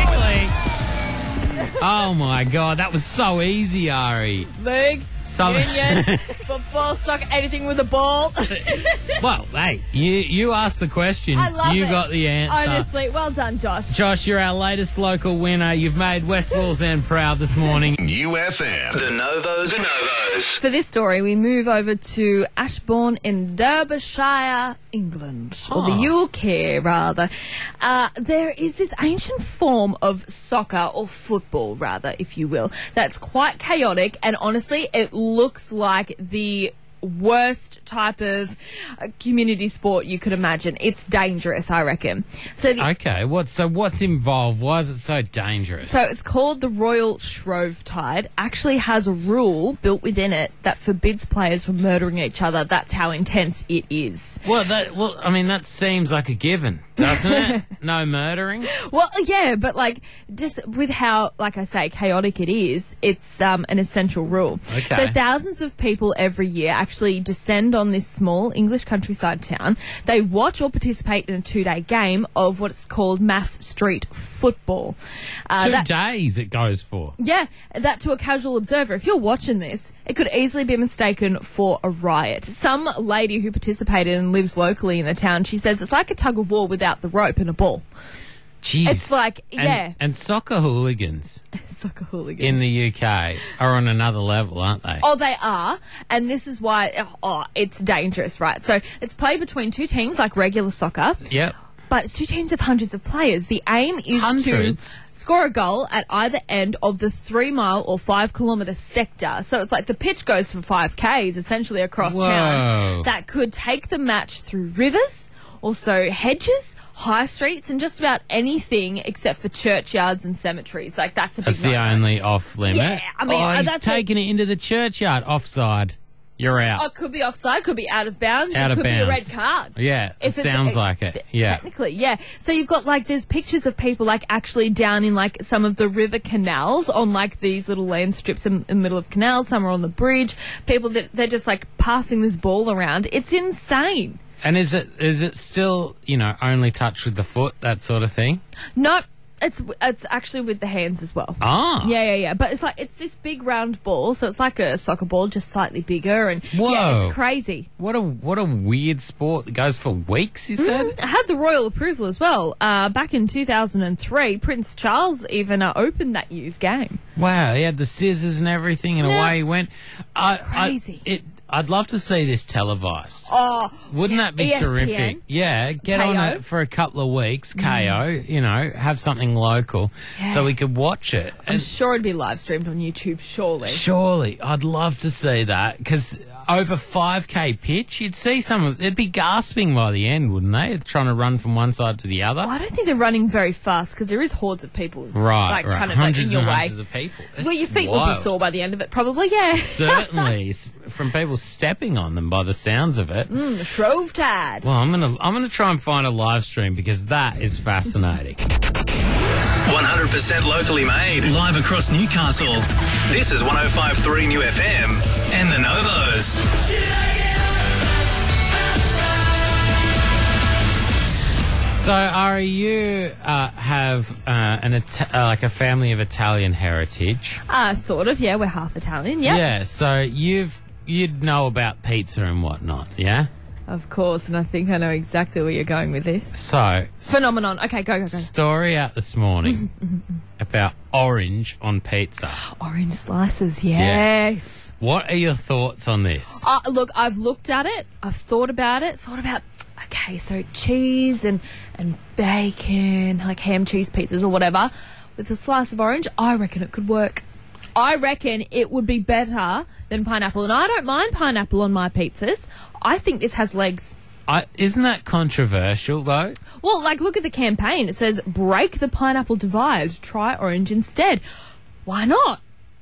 quickly. Oh, my God, that was so easy, Ari. League, Some- union, football, soccer, anything with a ball. Well, hey, you, you asked the question. I love you it. got the answer. Honestly, well done, Josh. Josh, you're our latest local winner. You've made West Wallsend proud this morning. U F M. The Novos. The Novos. For this story, we move over to Ashbourne in Derbyshire, England, or the U K, rather. Uh, there is this ancient form of soccer, or football, rather, if you will, that's quite chaotic, and honestly, it looks like the worst type of uh, community sport you could imagine. It's dangerous, I reckon. So the Okay, what? So what's involved? Why is it so dangerous? So it's called the Royal Shrovetide. Actually has a rule built within it that forbids players from murdering each other. That's how intense it is. well, that well, I mean, that seems like a given, doesn't it? No murdering. Well, yeah, but like just with how, like I say, chaotic it is, it's um, an essential rule. Okay. So thousands of people every year actually descend on this small English countryside town. They watch or participate in a two-day game of what's called mass street football. Uh, Two that- days it goes for. Yeah, that to a casual observer, if you're watching this, it could easily be mistaken for a riot. Some lady who participated and lives locally in the town, she says it's like a tug of war without the rope and a ball. Jeez. It's like, And, yeah, and soccer hooligans soccer hooligans. in the U K are on another level, aren't they? Oh, they are, and this is why, oh, oh, it's dangerous, right? So it's played between two teams like regular soccer. Yep. But it's two teams of hundreds of players. The aim is Hundreds? to score a goal at either end of the three mile or five kilometre sector. So it's like the pitch goes for five Ks essentially across Whoa. town. That could take the match through rivers, also hedges, high streets, and just about anything except for churchyards and cemeteries. Like that's a big That's the no-no. only off limit. Yeah, I mean, oh, uh, he's that's taking it into the churchyard. Offside. You're out. Oh, it could be offside, could be out of bounds, Out it of could be a red bounds. card. Yeah, If it it's- sounds it- like it. th- Yeah. Technically, yeah. So you've got like there's pictures of people like actually down in like some of the river canals on like these little land strips in, in the middle of canals. Some are on the bridge. People that they're just like passing this ball around. It's insane. And is it is it still, you know, only touch with the foot, that sort of thing? No, it's it's actually with the hands as well. Ah. Yeah, yeah, yeah. But it's like it's this big round ball, so it's like a soccer ball, just slightly bigger, and yeah, Whoa. it's crazy. What a what a weird sport that goes for weeks, you said? It had the royal approval as well. Uh, back in two thousand three, Prince Charles even uh, opened that year's game. Wow, he had the scissors and everything, and Yeah. away he went. I, Crazy. I, it, I'd love to see this televised. Oh, Wouldn't that be E S P N? terrific? Yeah, get K O? on it for a couple of weeks, K O, you know, have something local so we could watch it. I'm And sure it'd be live streamed on YouTube, surely. surely, I'd love to see that because over five K pitch, you'd see some of they'd be gasping by the end, wouldn't they? Trying to run from one side to the other. Well, I don't think they're running very fast because there is hordes of people, Right, like right. kind of like in hundreds your and way. hundreds of people. Well, It's your feet will be wild. sore by the end of it, probably. Yeah. Certainly, s- from people stepping on them by the sounds of it. Mm, Shrovetide. Well, I'm gonna I'm gonna try and find a live stream because that is fascinating. one hundred percent locally made, live across Newcastle. This is one oh five point three New F M and the Novos. So, Ari, you uh, have uh, an Ita- uh, like a family of Italian heritage. Uh, sort of. Yeah, we're half Italian. Yep. Yeah. So you've you'd know about pizza and whatnot. Yeah. Of course, and I think I know exactly where you're going with this. So, Phenomenon. Okay, go, go, go. story out this morning about orange on pizza. Orange slices, yes. What are your thoughts on this? Uh, look, I've looked at it. I've thought about it. Thought about, okay, so cheese and, and bacon, like ham cheese pizzas or whatever, with a slice of orange, I reckon it could work. I reckon it would be better than pineapple. And I don't mind pineapple on my pizzas. I think this has legs. I, isn't that controversial, though? Well, like, look at the campaign. It says, break the pineapple divide. Try orange instead. Why not?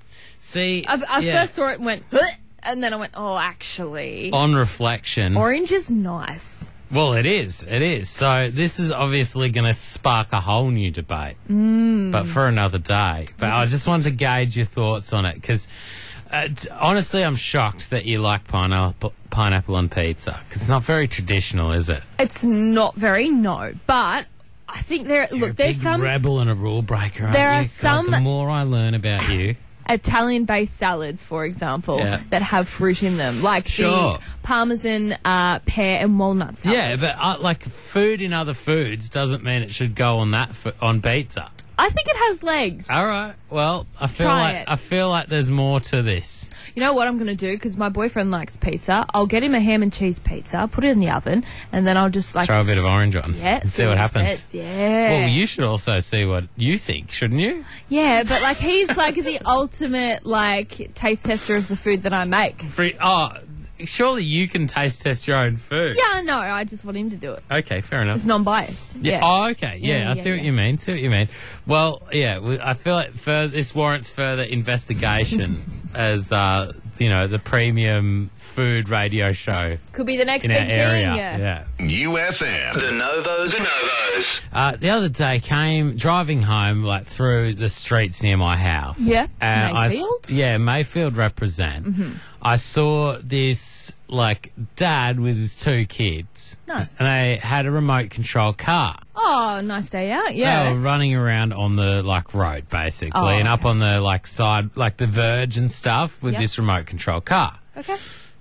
See, I, I yeah. first saw it and went, "Bleh," and then I went, oh, actually, on reflection, orange is nice. Well, it is. It is. So this is obviously going to spark a whole new debate, mm. but for another day. But I just wanted to gauge your thoughts on it because, uh, t- honestly, I'm shocked that you like pineapple pineapple on pizza because it's not very traditional, is it? It's not very, no. But I think there. You're look, a there's big some rebel and a rule breaker. Aren't there you? are God, some the more I learn about you. Italian-based salads, for example, Yeah. that have fruit in them, like Sure. the Parmesan uh, pear and walnut salads. Yeah, but uh, like food in other foods doesn't mean it should go on that f- on pizza. I think it has legs. All right. Well, I feel Try like it. I feel like there's more to this. You know what I'm going to do? Because my boyfriend likes pizza. I'll get him a ham and cheese pizza, put it in the oven, and then I'll just like Throw a bit of orange on. Yeah, and see what he happens. says. Yeah. Well, you should also see what you think, shouldn't you? Yeah, but like he's like the ultimate like taste tester of the food that I make. Free, oh, surely you can taste test your own food. Yeah, I know. I just want him to do it. Okay, fair enough. It's non-biased. Yeah. Yeah. Oh, okay. Yeah, Yeah, I yeah, see what yeah. you mean. See what you mean. Well, yeah, we- I feel like fur- this warrants further investigation as, uh, you know, the premium food radio show Could be the next in our big area. thing. Yeah. U F M. The Novos, the Novos. Uh, the other day, came driving home like through the streets near my house. Yeah, and I s- Mayfield? yeah, Mayfield represent. Mm-hmm. I saw this like dad with his two kids, Nice. and they had a remote control car. Oh, nice day out. They Yeah. were running around on the like road basically, Oh, and up okay. on the like side, like the verge and stuff, with Yep. this remote control car. Okay.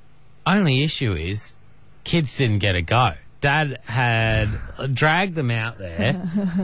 Only issue is, kids didn't get a go. Dad had dragged them out there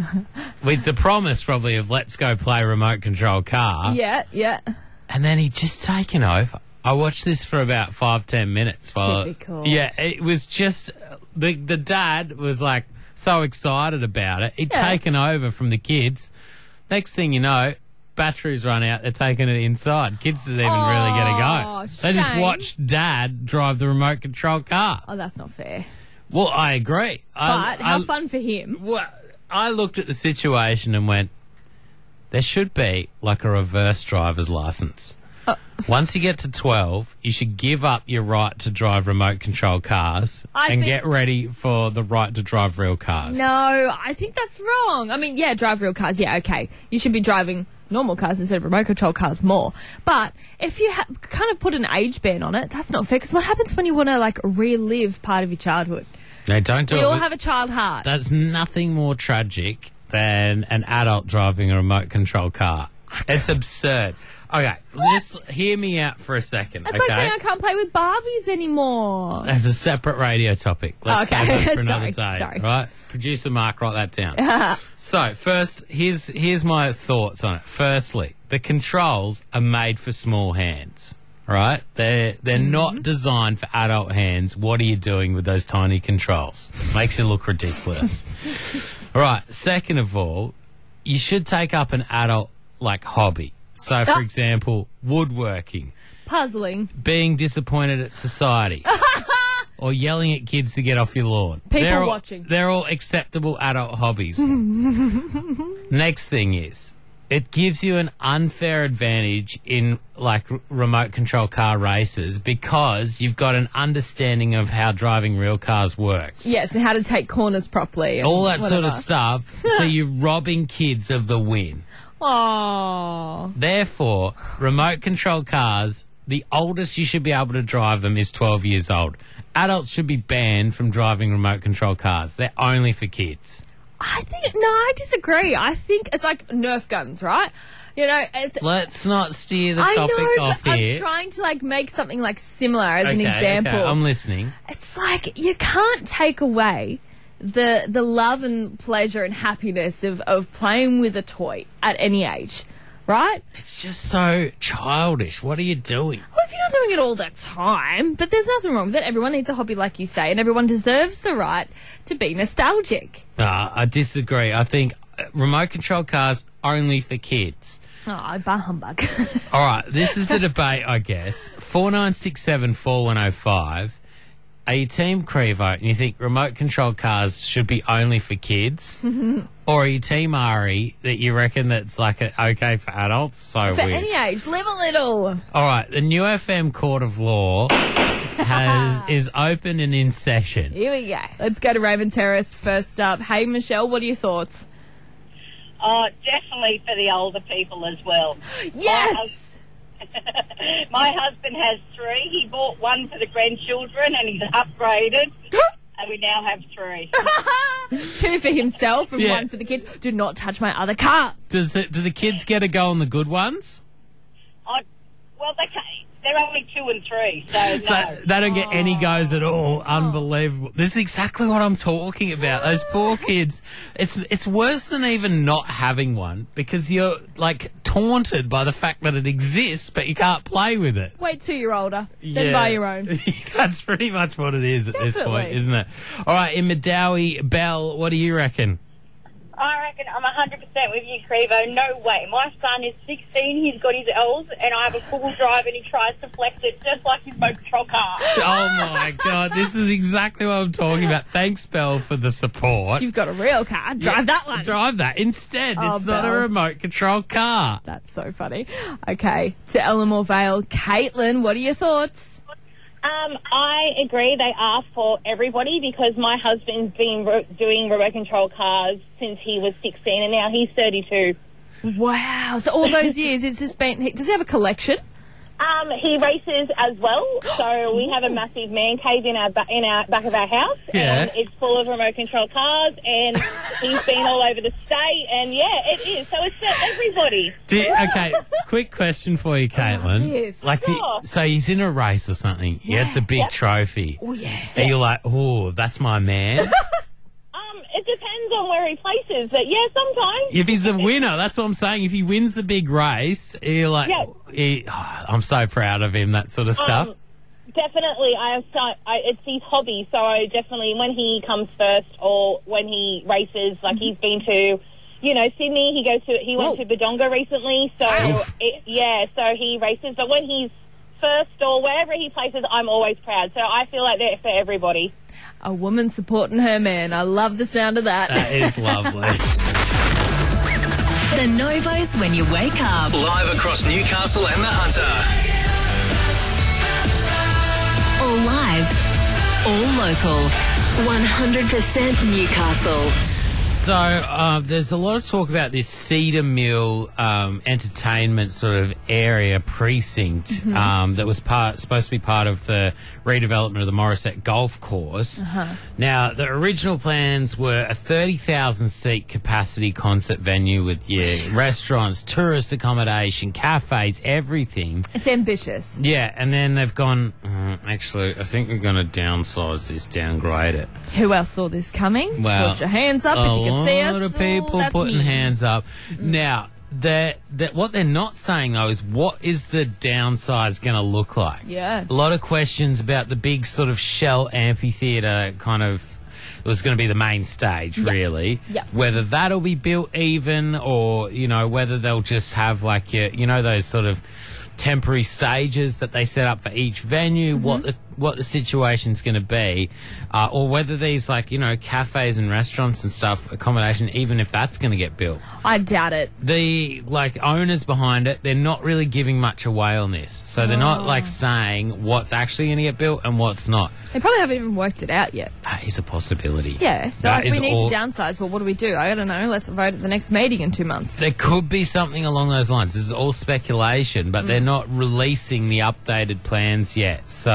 with the promise probably of let's go play remote control car. Yeah, yeah. And then he'd just taken over. I watched this for about five, ten minutes. While, Typical. Yeah, it was just, the, the dad was like so excited about it. He'd Yeah. taken over from the kids. Next thing you know, batteries run out, they're taking it inside. Kids didn't even really get a Oh, go. They just shame. watched dad drive the remote control car. Oh, that's not fair. Well, I agree. I, But how I, fun for him. Well, I looked at the situation and went, there should be like a reverse driver's license. Uh. Once you get to twelve, you should give up your right to drive remote control cars I and think- get ready for the right to drive real cars. No, I think that's wrong. I mean, yeah, drive real cars. Yeah, okay. You should be driving normal cars instead of remote control cars more. But if you ha- kind of put an age ban on it, that's not fair. Because what happens when you want to like relive part of your childhood? No, don't do We it. all with- have a child heart. That's nothing more tragic than an adult driving a remote control car. It's absurd. Okay, just hear me out for a second. That's okay? like saying I can't play with Barbies anymore. That's a separate radio topic. Let's Okay. save that for another Sorry, day. sorry. Right? Producer Mark, write that down. So, first, here's here's my thoughts on it. Firstly, the controls are made for small hands. Right? They're they're Mm-hmm. not designed for adult hands. What are you doing with those tiny controls? Makes you look ridiculous. All right. Second of all, you should take up an adult like hobby. So, for Ah. example, woodworking, Puzzling. being disappointed at society, or yelling at kids to get off your lawn. People They're all- watching. They're all acceptable adult hobbies. Next thing is, it gives you an unfair advantage in like r- remote control car races because you've got an understanding of how driving real cars works. Yes, and how to take corners properly. and All that sort whatever. of stuff. So you're robbing kids of the win. Aww. Therefore, remote control cars, the oldest you should be able to drive them is twelve years old. Adults should be banned from driving remote control cars. They're only for kids. I think no, I disagree. I think it's like Nerf guns, right? You know, it's. Let's not steer the I topic know, off but here. I'm trying to like make something like similar as an Okay, example. okay, I'm listening. It's like you can't take away the the love and pleasure and happiness of, of playing with a toy at any age, right? It's just so childish. What are you doing? Well, if you're not doing it all the time, but there's nothing wrong with it. Everyone needs a hobby, like you say, and everyone deserves the right to be nostalgic. Uh, I disagree. I think uh, remote control cars only for kids. Oh, bah humbug. All right, this is the debate, I guess. four nine six seven four one oh five. Are you Team Crevo and you think remote control cars should be only for kids? Or are you Team Ari that you reckon that's like a, okay for adults? So For weird. any age, live a little. All right, the New F M Court of Law has is open and in session. Here we go. Let's go to Raymond Terrace first up. Hey, Michelle, what are your thoughts? Oh, definitely for the older people as well. Yes! My husband has three. He bought one for the grandchildren and he's upgraded. And we now have three. Two for himself and Yeah. one for the kids. Do not touch my other cars. Does it, do the kids get to go on the good ones? I, well, they can't. They're only two and three, so no. So they don't get any goes at all. Unbelievable. This is exactly what I'm talking about. Those poor kids. It's it's worse than even not having one because you're like taunted by the fact that it exists, but you can't play with it. Wait till you're older. Then Yeah. buy your own. That's pretty much what it is at this point, Definitely. isn't it? All right, in Madawi, Belle, what do you reckon? I reckon I'm one hundred percent with you, Crevo. No way. My son is sixteen, he's got his L's, and I have a full drive and he tries to flex it just like his motor control car. Oh my God, this is exactly what I'm talking about. Thanks, Belle, for the support. You've got a real car. Drive that one. Drive that instead. Oh, it's not a Belle. remote control car. That's so funny. Okay, to Ellamore Vale. Caitlin, what are your thoughts? Um, I agree they are for everybody because my husband's been ro- doing remote control cars since he was sixteen and now he's thirty-two. Wow. So all those years, it's just been... he- Does he have a collection? Um, he races as well, so we have a massive man cave in our ba- in our back of our house, Yeah. and it's full of remote control cars, and he's been all over the state, and yeah, it is. So it's for everybody. Do- okay, quick question for you, Caitlin. yes. Like, he- Sure. so he's in a race or something. He gets a big Yep. trophy. Oh, yeah. And you're like, oh, that's my man. Um, it depends on where he places, but yeah, sometimes. If he's a winner, that's what I'm saying. If he wins the big race, you're like, Yeah. he, oh, I'm so proud of him, that sort of stuff. Um, definitely, I have. So, I, it's his hobby, so I definitely when he comes first or when he races, like he's been to, you know, Sydney. He goes to. He went Whoa. to Badonga recently, so Oof. it, yeah, so he races. But when he's first or wherever he places, I'm always proud. So I feel like they're for everybody. A woman supporting her man. I love the sound of that. That is lovely. The Novos when you wake up. Live across Newcastle and the Hunter. All live. All local. one hundred percent Newcastle. So uh, there's a lot of talk about this Cedar Mill um, entertainment sort of area precinct Mm-hmm. um, that was part supposed to be part of the redevelopment of the Morisset Golf Course. Uh-huh. Now, the original plans were a thirty thousand seat capacity concert venue with yeah, restaurants, tourist accommodation, cafes, everything. It's ambitious. Yeah, and then they've gone, "Mm, actually, I think we're going to downsize this, downgrade it. Who else saw this coming? Well, Put your hands up if you can see a us. lot of Oh, people that's putting me. hands up. Now, that that what they're not saying though is what is the downsize going to look like? Yeah. A lot of questions about the big sort of shell amphitheatre kind of. It was going to be the main stage, really. Yep. Whether that'll be built even, or you know, whether they'll just have like your, you know, those sort of temporary stages that they set up for each venue. What the what the situation's going to be, uh, or whether these like you know cafes and restaurants and stuff, accommodation, even if that's going to get built. I doubt it. The like owners behind it, they're not really giving much away on this, so they're not like saying what's actually going to get built and what's not. They probably haven't even worked it out yet. That is a possibility. Yeah. They're That like, is we need all- to downsize, but what do we do? I don't know. Let's vote at the next meeting in two months. There could be something along those lines. This is all speculation, but they're not releasing the updated plans yet. So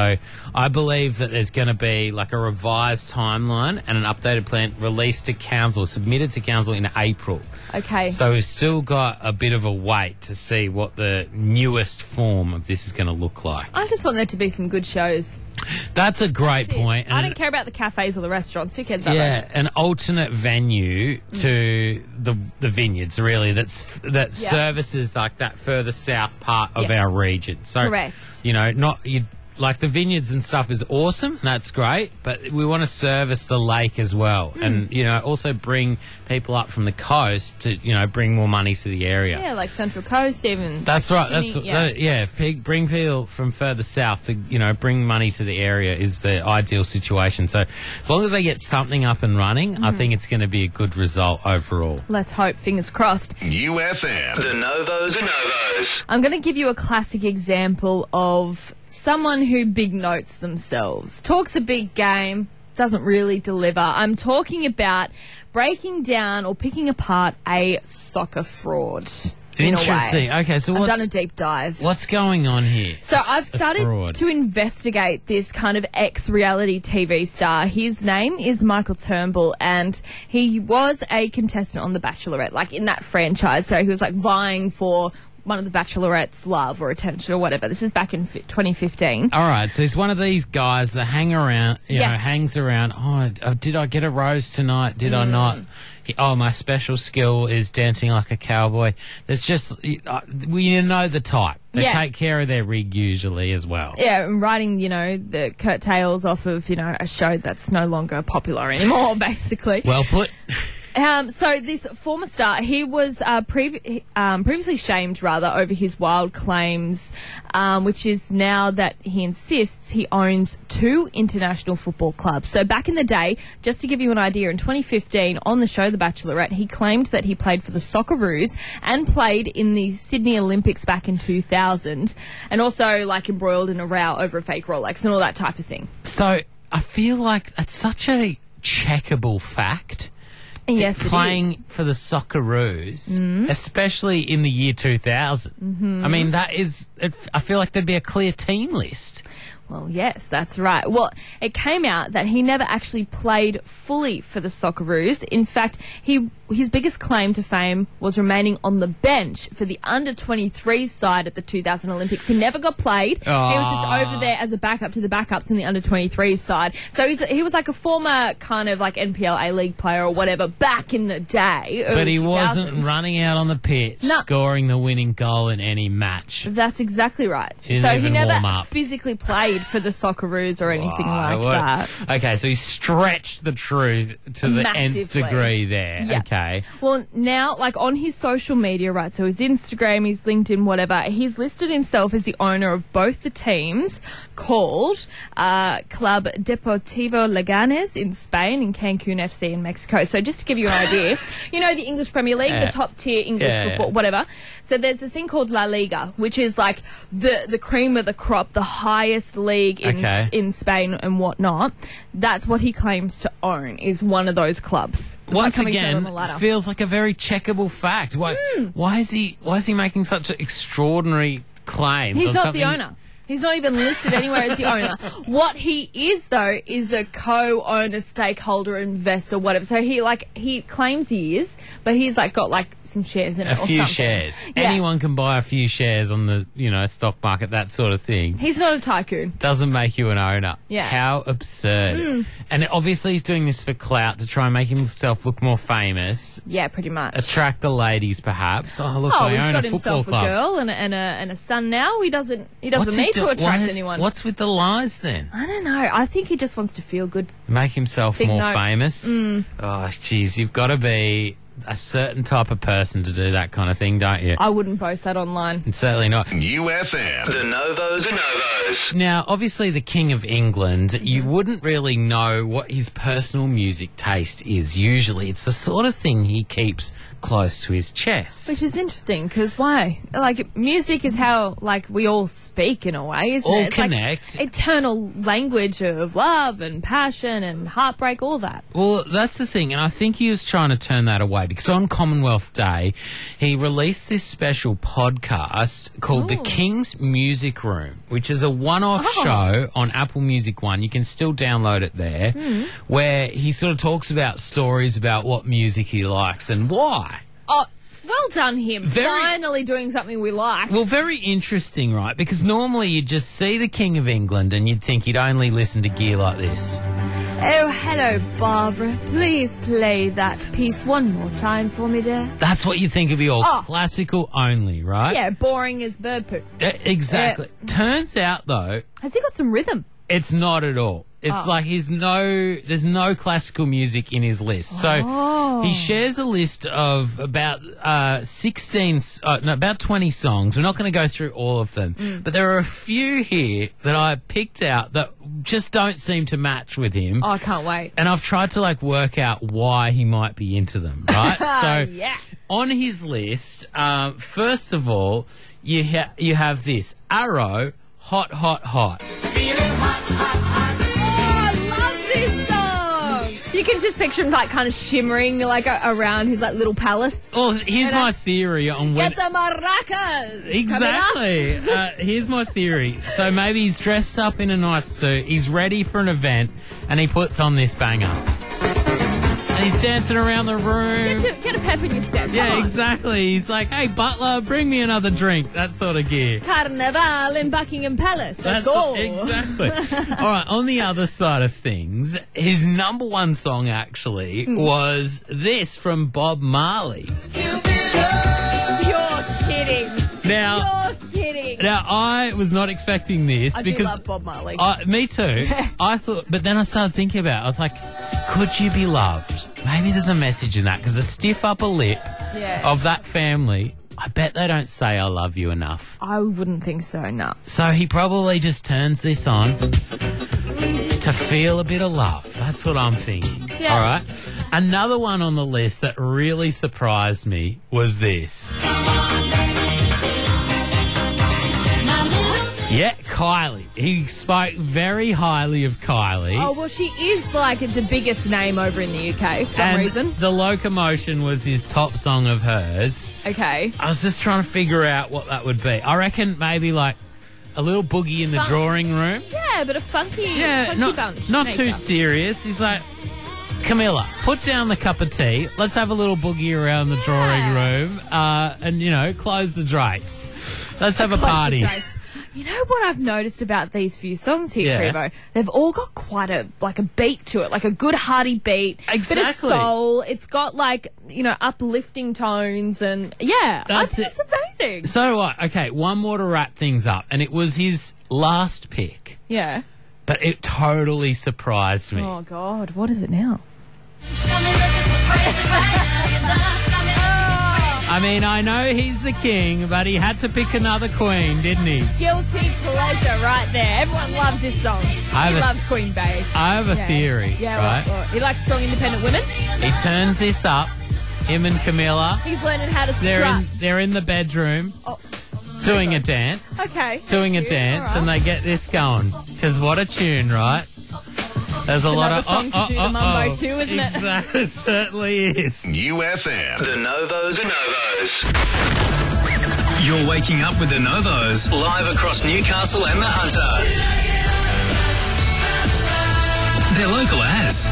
I believe that there's going to be like a revised timeline and an updated plan released to council, submitted to council in April. Okay. So we've still got a bit of a wait to see what the newest form of this is going to look like. I just want there to be some good shows. That's a great That's it. point. I And- don't care about the cafes or the restaurants. Who cares about yeah, those? an alternate venue to the the vineyards, really. That's that Yeah. services like that further south part of Yes. our region. So, Correct. you know, not you. Like the vineyards and stuff is awesome, and that's great, but we want to service the lake as well, Mm. and you know also bring people up from the coast to you know bring more money to the area. Yeah, like Central Coast, even. That's like right. Sydney, That's yeah. yeah. pe- Bring people from further south to you know bring money to the area is the ideal situation. So as long as they get something up and running, I Mhm. think it's going to be a good result overall. Let's hope. Fingers crossed. U F M. The Novos. The Novos. I'm going to give you a classic example of someone who big notes themselves, talks a big game, doesn't really deliver. I'm talking about breaking down or picking apart a soccer fraud. in a way. Interesting. Okay, so I've what's done a deep dive. what's going on here? So I've A started fraud. to investigate this kind of ex-reality T V star. His name is Michael Turnbull, and he was a contestant on The Bachelorette, like in that franchise. So he was like vying for one of the Bachelorette's love or attention or whatever. This is back in fi- twenty fifteen. All right, so he's one of these guys that hang around, you know, Yes. hangs around. Oh, uh, did I get a rose tonight? Did I Mm. not? He, oh, my special skill is dancing like a cowboy. There's just, uh, we you know the type. They Yeah. take care of their rig usually as well. Yeah, and riding, you know, the curtails off of, you know, a show that's no longer popular anymore, basically. Well put. Um, so this former star, he was uh, previ- um, previously shamed, rather, over his wild claims, um, which is now that he insists he owns two international football clubs. So back in the day, just to give you an idea, in twenty fifteen, on the show The Bachelorette, he claimed that he played for the Socceroos and played in the Sydney Olympics back in two thousand, and also, like, embroiled in a row over a fake Rolex and all that type of thing. So I feel like that's such a checkable fact. Yes, it playing is. for the Socceroos, Mhm. especially in the year two thousand. Mhm. I mean, that is, it, I feel like there'd be a clear team list. Well, yes, that's right. Well, it came out that he never actually played fully for the Socceroos. In fact, he his biggest claim to fame was remaining on the bench for the under twenty-three side at the two thousand Olympics. He never got played. He was just Ah. over there as a backup to the backups in the under twenty-three side. So he's, he was like a former kind of like N P L A-League player or whatever back in the day. But early he two wasn't thousands. running out on the pitch, No. scoring the winning goal in any match. That's exactly right. He didn't so he even never warm up. physically played for the Socceroos or anything Wow, like what- that. Okay, so he stretched the truth to the nth Massively. degree there. Yeah. Okay. Well, now, like on his social media, right, so his Instagram, his LinkedIn, whatever, he's listed himself as the owner of both the teams called uh, Club Deportivo Leganes in Spain and Cancun F C in Mexico. So just to give you an idea, you know the English Premier League, Yeah. the top tier English Yeah, football, yeah. whatever. So there's this thing called La Liga, which is like the, the cream of the crop, the highest league in, Okay. in Spain and whatnot. That's what he claims to own, is one of those clubs. It's like Once coming third again, on the ladder. feels like a very checkable fact. Why? Why is he? Why is he making such extraordinary claims? He's on not something- the owner. He's not even listed anywhere as the owner. What he is, though, is a co-owner, stakeholder, investor, whatever. So he like he claims he is, but he's like got like some shares in it A or few something. shares. Yeah. Anyone can buy a few shares on the you know stock market, that sort of thing. He's not a tycoon. Doesn't make you an owner. Yeah. How absurd. Mm. And obviously he's doing this for clout to try and make himself look more famous. Yeah, pretty much. Attract the ladies, perhaps. Oh, look, oh, I he's own got a football himself a club. girl and a, and a and a son now. He doesn't he doesn't What's he need do- to attract why is- anyone. What's with the lies then? I don't know. I think he just wants to feel good. Make himself Big more note. famous. Mm. Oh, jeez, you've got to be a certain type of person to do that kind of thing, don't you? I wouldn't post that online. And certainly not. U F M. The Novos. The Novos. Now, obviously, the King of England, you wouldn't really know what his personal music taste is. Usually, it's the sort of thing he keeps close to his chest. Which is interesting, because why? Like, music is how, like, we all speak in a way, isn't All it? It's connect. like eternal language of love and passion and heartbreak, all that. Well, that's the thing, and I think he was trying to turn that away because on Commonwealth Day, he released this special podcast called The Ooh. King's Music Room, which is a one-off Oh. show on Apple Music One. You can still download it there, Hmm. where he sort of talks about stories about what music he likes and why. Oh, well done him. Very- Finally doing something we like. Well, very interesting, right? Because normally you'd just see the King of England and you'd think he'd only listen to gear like this. Oh, hello, Barbara. Please play that piece one more time for me, dear. That's what you think would be all Oh. classical only, right? Yeah, boring as bird poop. E- Exactly. Turns out, though, Has he got some rhythm? it's not at all. It's Oh. like he's no, there's no classical music in his list. So Oh. he shares a list of about uh, sixteen, s- uh, no, about twenty songs. We're not going to go through all of them, Mm. but there are a few here that I picked out that just don't seem to match with him. Oh, I can't wait. And I've tried to like work out why he might be into them, right? So Yeah. on his list, um, first of all, you ha- you have this Arrow, Hot, Hot, Hot. Oh, I love this song. You can just picture him like kind of shimmering like a- around his like little palace. Well, here's You know? my theory on when. Get the maracas. Exactly. uh, here's my theory. So maybe he's dressed up in a nice suit, he's ready for an event, and he puts on this banger. And he's dancing around the room. Get, to, get a pep in your step. Come Yeah, on. exactly. He's like, hey, butler, bring me another drink. That sort of gear. Carnival in Buckingham Palace. Let's go. Exactly. All right, on the other side of things, his number one song actually Hmm. was this from Bob Marley. You're kidding. Now, You're kidding. now I was not expecting this I do because love Bob Marley. I, me too. I thought, but then I started thinking about it. I was like, could you be loved? Maybe there's a message in that because the stiff upper lip Yes. of that family, I bet they don't say I love you enough. I wouldn't think so, no. So he probably just turns this on to feel a bit of love. That's what I'm thinking. Yeah. All right. Another one on the list that really surprised me was this. Yeah, Kylie. He spoke very highly of Kylie. Oh, well, she is like the biggest name over in the U K for some and reason. The Locomotion was his top song of hers. Okay. I was just trying to figure out what that would be. I reckon maybe like a little boogie in the Fun- drawing room. Yeah, but a funky, Yeah, funky not, bunch. not Make too up. serious. He's like, Camilla, put down the cup of tea. Let's have a little boogie around the drawing room, uh, and you know, close the drapes. Let's have a Close the party. drapes. You know what I've noticed about these few songs here, Yeah. Frevo? They've all got quite a like a beat to it, like a good hearty beat, bit of Exactly. soul. It's got like you know uplifting tones, and yeah, I That's think it. it's amazing. So what? Okay, one more to wrap things up, and it was his last pick, Yeah. but it totally surprised me. Oh God, what is it now? I mean, I know he's the king, but he had to pick another queen, didn't he? Guilty pleasure, right there. Everyone loves this song. I have he a- loves Queen Bey. I have a Yeah. theory, Yeah, right? what, what? He likes strong, independent women. He turns this up. Him and Camilla, He's learning how to they're strut. in they're in the bedroom, Oh. doing a dance. Okay. Doing a Thank you. dance, All right. and they get this going. Because what a tune, right? There's a lot another of song to oh, do oh, the mumbo oh. too, isn't it? Exactly, it certainly is. U F M. The Novos, the Novos. You're waking up with the Novos, live across Newcastle and the Hunter. They're local as.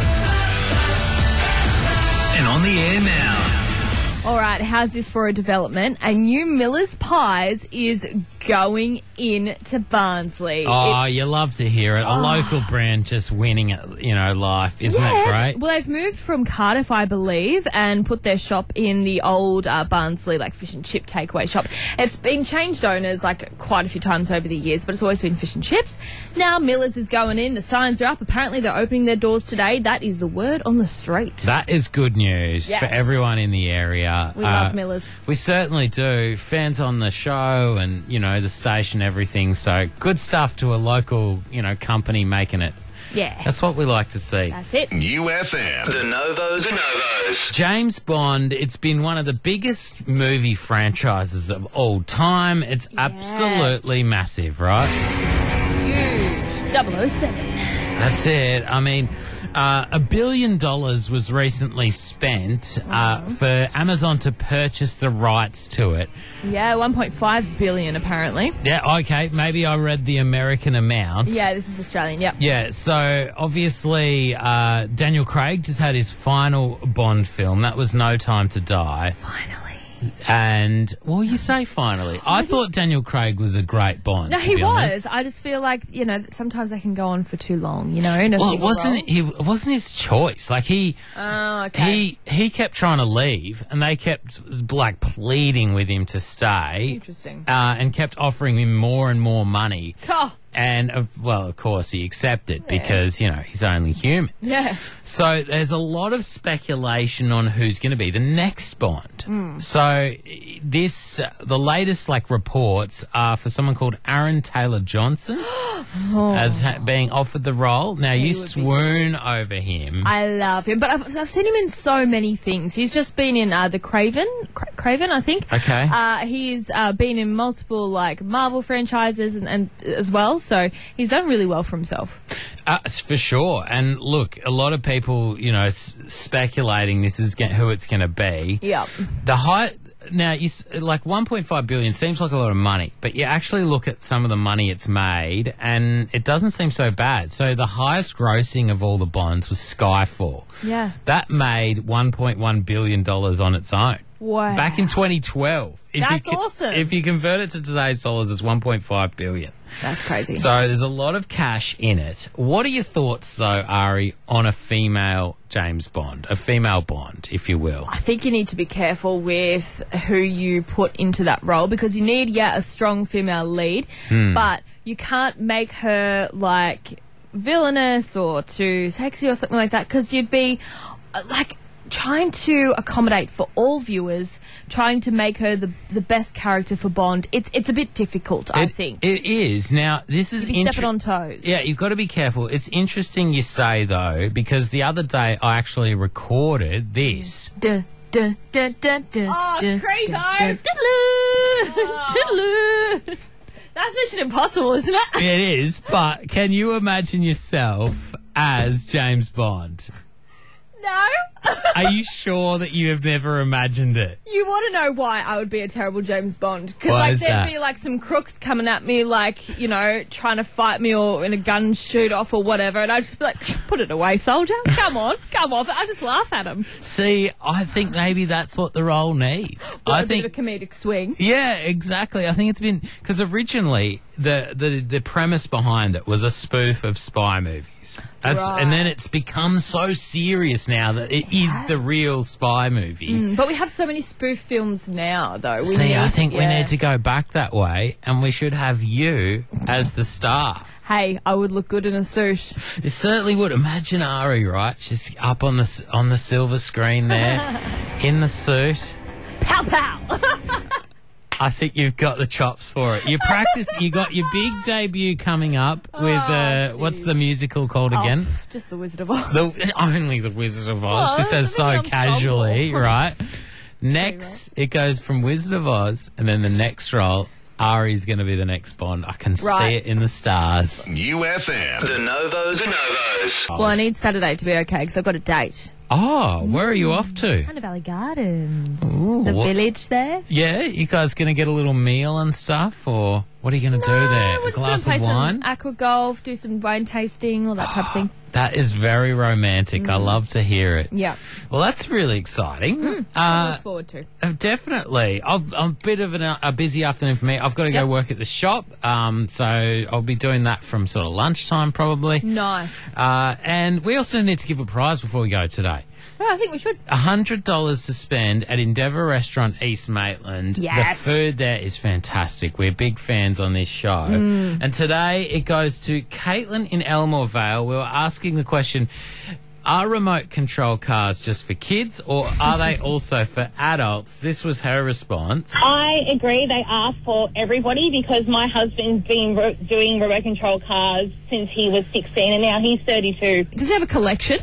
And on the air now. All right, how's this for a development? A new Miller's Pies is going into Barnsley. Oh, It's- you love to hear it. A Oh. local brand just winning it, you know, life. Isn't Yeah, it great? Well, they've moved from Cardiff, I believe, and put their shop in the old uh, Barnsley, like, fish and chip takeaway shop. It's been changed owners, like, quite a few times over the years, but it's always been fish and chips. Now Miller's is going in. The signs are up. Apparently they're opening their doors today. That is the word on the street. That is good news Yes. for everyone in the area. We love Miller's. We certainly do. Fans on the show and, you know, the station, everything. So good stuff to a local, you know, company making it. Yeah. That's what we like to see. That's it. U F M. The Novos, the Novos. James Bond, it's been one of the biggest movie franchises of all time. It's absolutely massive, right? Huge. double oh seven. That's it. I mean, Uh, a billion dollars was recently spent uh, for Amazon to purchase the rights to it. Yeah, one point five billion apparently. Yeah, okay, maybe I read the American amount. Yeah, this is Australian, yep. Yeah, so obviously uh, Daniel Craig just had his final Bond film. That was No Time to Die. Finally. And, well, you say finally. I, I just, thought Daniel Craig was a great Bond. No, he was. Honest. I just feel like, you know, sometimes they can go on for too long, you know, in a well, it single wasn't role. he? It wasn't his choice. Like, he... Oh, okay. He, he kept trying to leave, and they kept, like, pleading with him to stay. Interesting. Uh, and kept offering him more and more money. Oh. And, uh, well, of course, he accepted yeah. because, you know, he's only human. Yeah. So there's a lot of speculation on who's going to be the next Bond. Mm. So this, uh, the latest, like, reports are for someone called Aaron Taylor-Johnson oh. as ha- being offered the role. Now, he you swoon be... over him. I love him. But I've, I've seen him in so many things. He's just been in uh, The Craven, Cra- Craven, I think. Okay. Uh, he's uh, been in multiple, like, Marvel franchises and, and as well. So he's done really well for himself. Uh, for sure. And look, a lot of people, you know, s- speculating this is get, who it's going to be. Yep. The high... Now, you, s- like one point five billion seems like a lot of money, but you actually look at some of the money it's made, and it doesn't seem so bad. So the highest grossing of all the Bonds was Skyfall. Yeah. That made one point one billion dollars on its own. Wow. Back in twenty twelve. If That's you, awesome. If you convert it to today's dollars, it's one point five billion dollars. That's crazy. So there's a lot of cash in it. What are your thoughts, though, Ari, on a female James Bond, a female Bond, if you will? I think you need to be careful with who you put into that role because you need, yeah, a strong female lead, Hmm. but you can't make her, like, villainous or too sexy or something like that because you'd be, uh, like... trying to accommodate for all viewers, trying to make her the the best character for Bond, it's it's a bit difficult, I It- think. It is. Now, this is... You'd be inter- stepping on toes. Yeah, you've got to be careful. It's interesting you say, though, because the other day I actually recorded this. Duh, duh, duh, duh, duh, Oh, duh, Crevo! duh, duh, diddle-oo. Diddle-oo. That's Mission Impossible, isn't it? It is, but can you imagine yourself as James Bond? No. Are you sure that you have never imagined it? You want to know why I would be a terrible James Bond? Because Why like is there'd that? be like some crooks coming at me, like, you know, trying to fight me or in a gun shoot off or whatever, and I'd just be like, put it away, soldier. Come on, come off. I just laugh at him. See, I think maybe that's what the role needs. What, I a think, bit of a comedic swing. yeah, exactly. I think it's been because originally the, the the premise behind it was a spoof of spy movies, That's, Right. and then it's become so serious now that it is the real spy movie. Mm, but we have so many spoof films now, though. We See, need, I think we yeah. need to go back that way, and we should have you as the star. Hey, I would look good in a suit. You certainly would. Imagine Ari, right? She's up on the s- on the silver screen there, in the suit. Pow pow. I think you've got the chops for it. You practice. You got your big debut coming up with uh, what's the musical called again? Oh, just The Wizard of Oz. The, only the Wizard of Oz. Well, She says it's a so big casually, ensemble. right? Next, it goes from Wizard of Oz, and then the next role, Ari's going to be the next Bond. I can see Right. it in the stars. U F M. The Novos, the Novos. Well, I need Saturday to be okay because I've got a date. Oh, where are you off to? Kind of Valley Gardens. Ooh, the what- village there. Yeah, you guys going to get a little meal and stuff, or what are you going to do there? We're A just going glass to play of wine? some aqua golf, do some wine tasting, all that type of thing. That is very romantic. I love to hear it. Yeah. Well, that's really exciting. I Uh, look forward to. Uh, Definitely. I've, I'm a bit of an, uh, a busy afternoon for me. I've got to go Yep. work at the shop, um, so I'll be doing that from sort of lunchtime probably. Nice. Uh, and we also need to give a prize before we go today. Oh, I think we should. one hundred dollars to spend at Endeavour Restaurant East Maitland. Yes. The food there is fantastic. We're big fans on this show. Mm. And today it goes to Caitlin in Elmore Vale. We were asking the question, are remote control cars just for kids or are they also for adults? This was her response. I agree. They are for everybody because my husband's been ro- doing remote control cars since he was sixteen and now he's thirty-two. Does he have a collection? Um,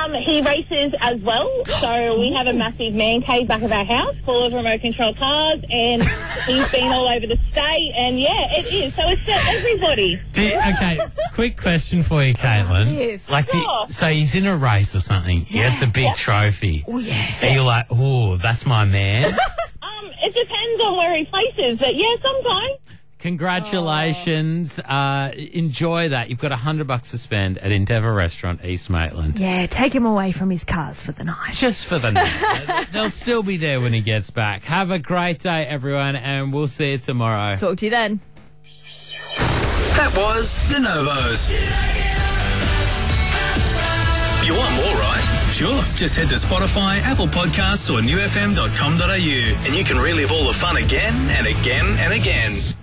Um, he races as well, so we have a massive man cave back of our house full of remote control cars, and he's been all over the state, and yeah, it is. So it's for everybody. Do you- okay, quick question for you, Caitlin. Yes. Like, he- Sure. so he's in a race or something. He gets a big trophy. Oh, yeah. And you're like, oh, that's my man. Um, it depends on where he places, but yeah, sometimes. Congratulations. Uh, enjoy that. You've got a hundred bucks to spend at Endeavour Restaurant, East Maitland. Yeah, take him away from his cars for the night. Just for the night. They'll still be there when he gets back. Have a great day, everyone, and we'll see you tomorrow. Talk to you then. That was the Novos. You want more, right? Sure. Just head to Spotify, Apple Podcasts, or new f m dot com dot a u, and you can relive all the fun again and again and again.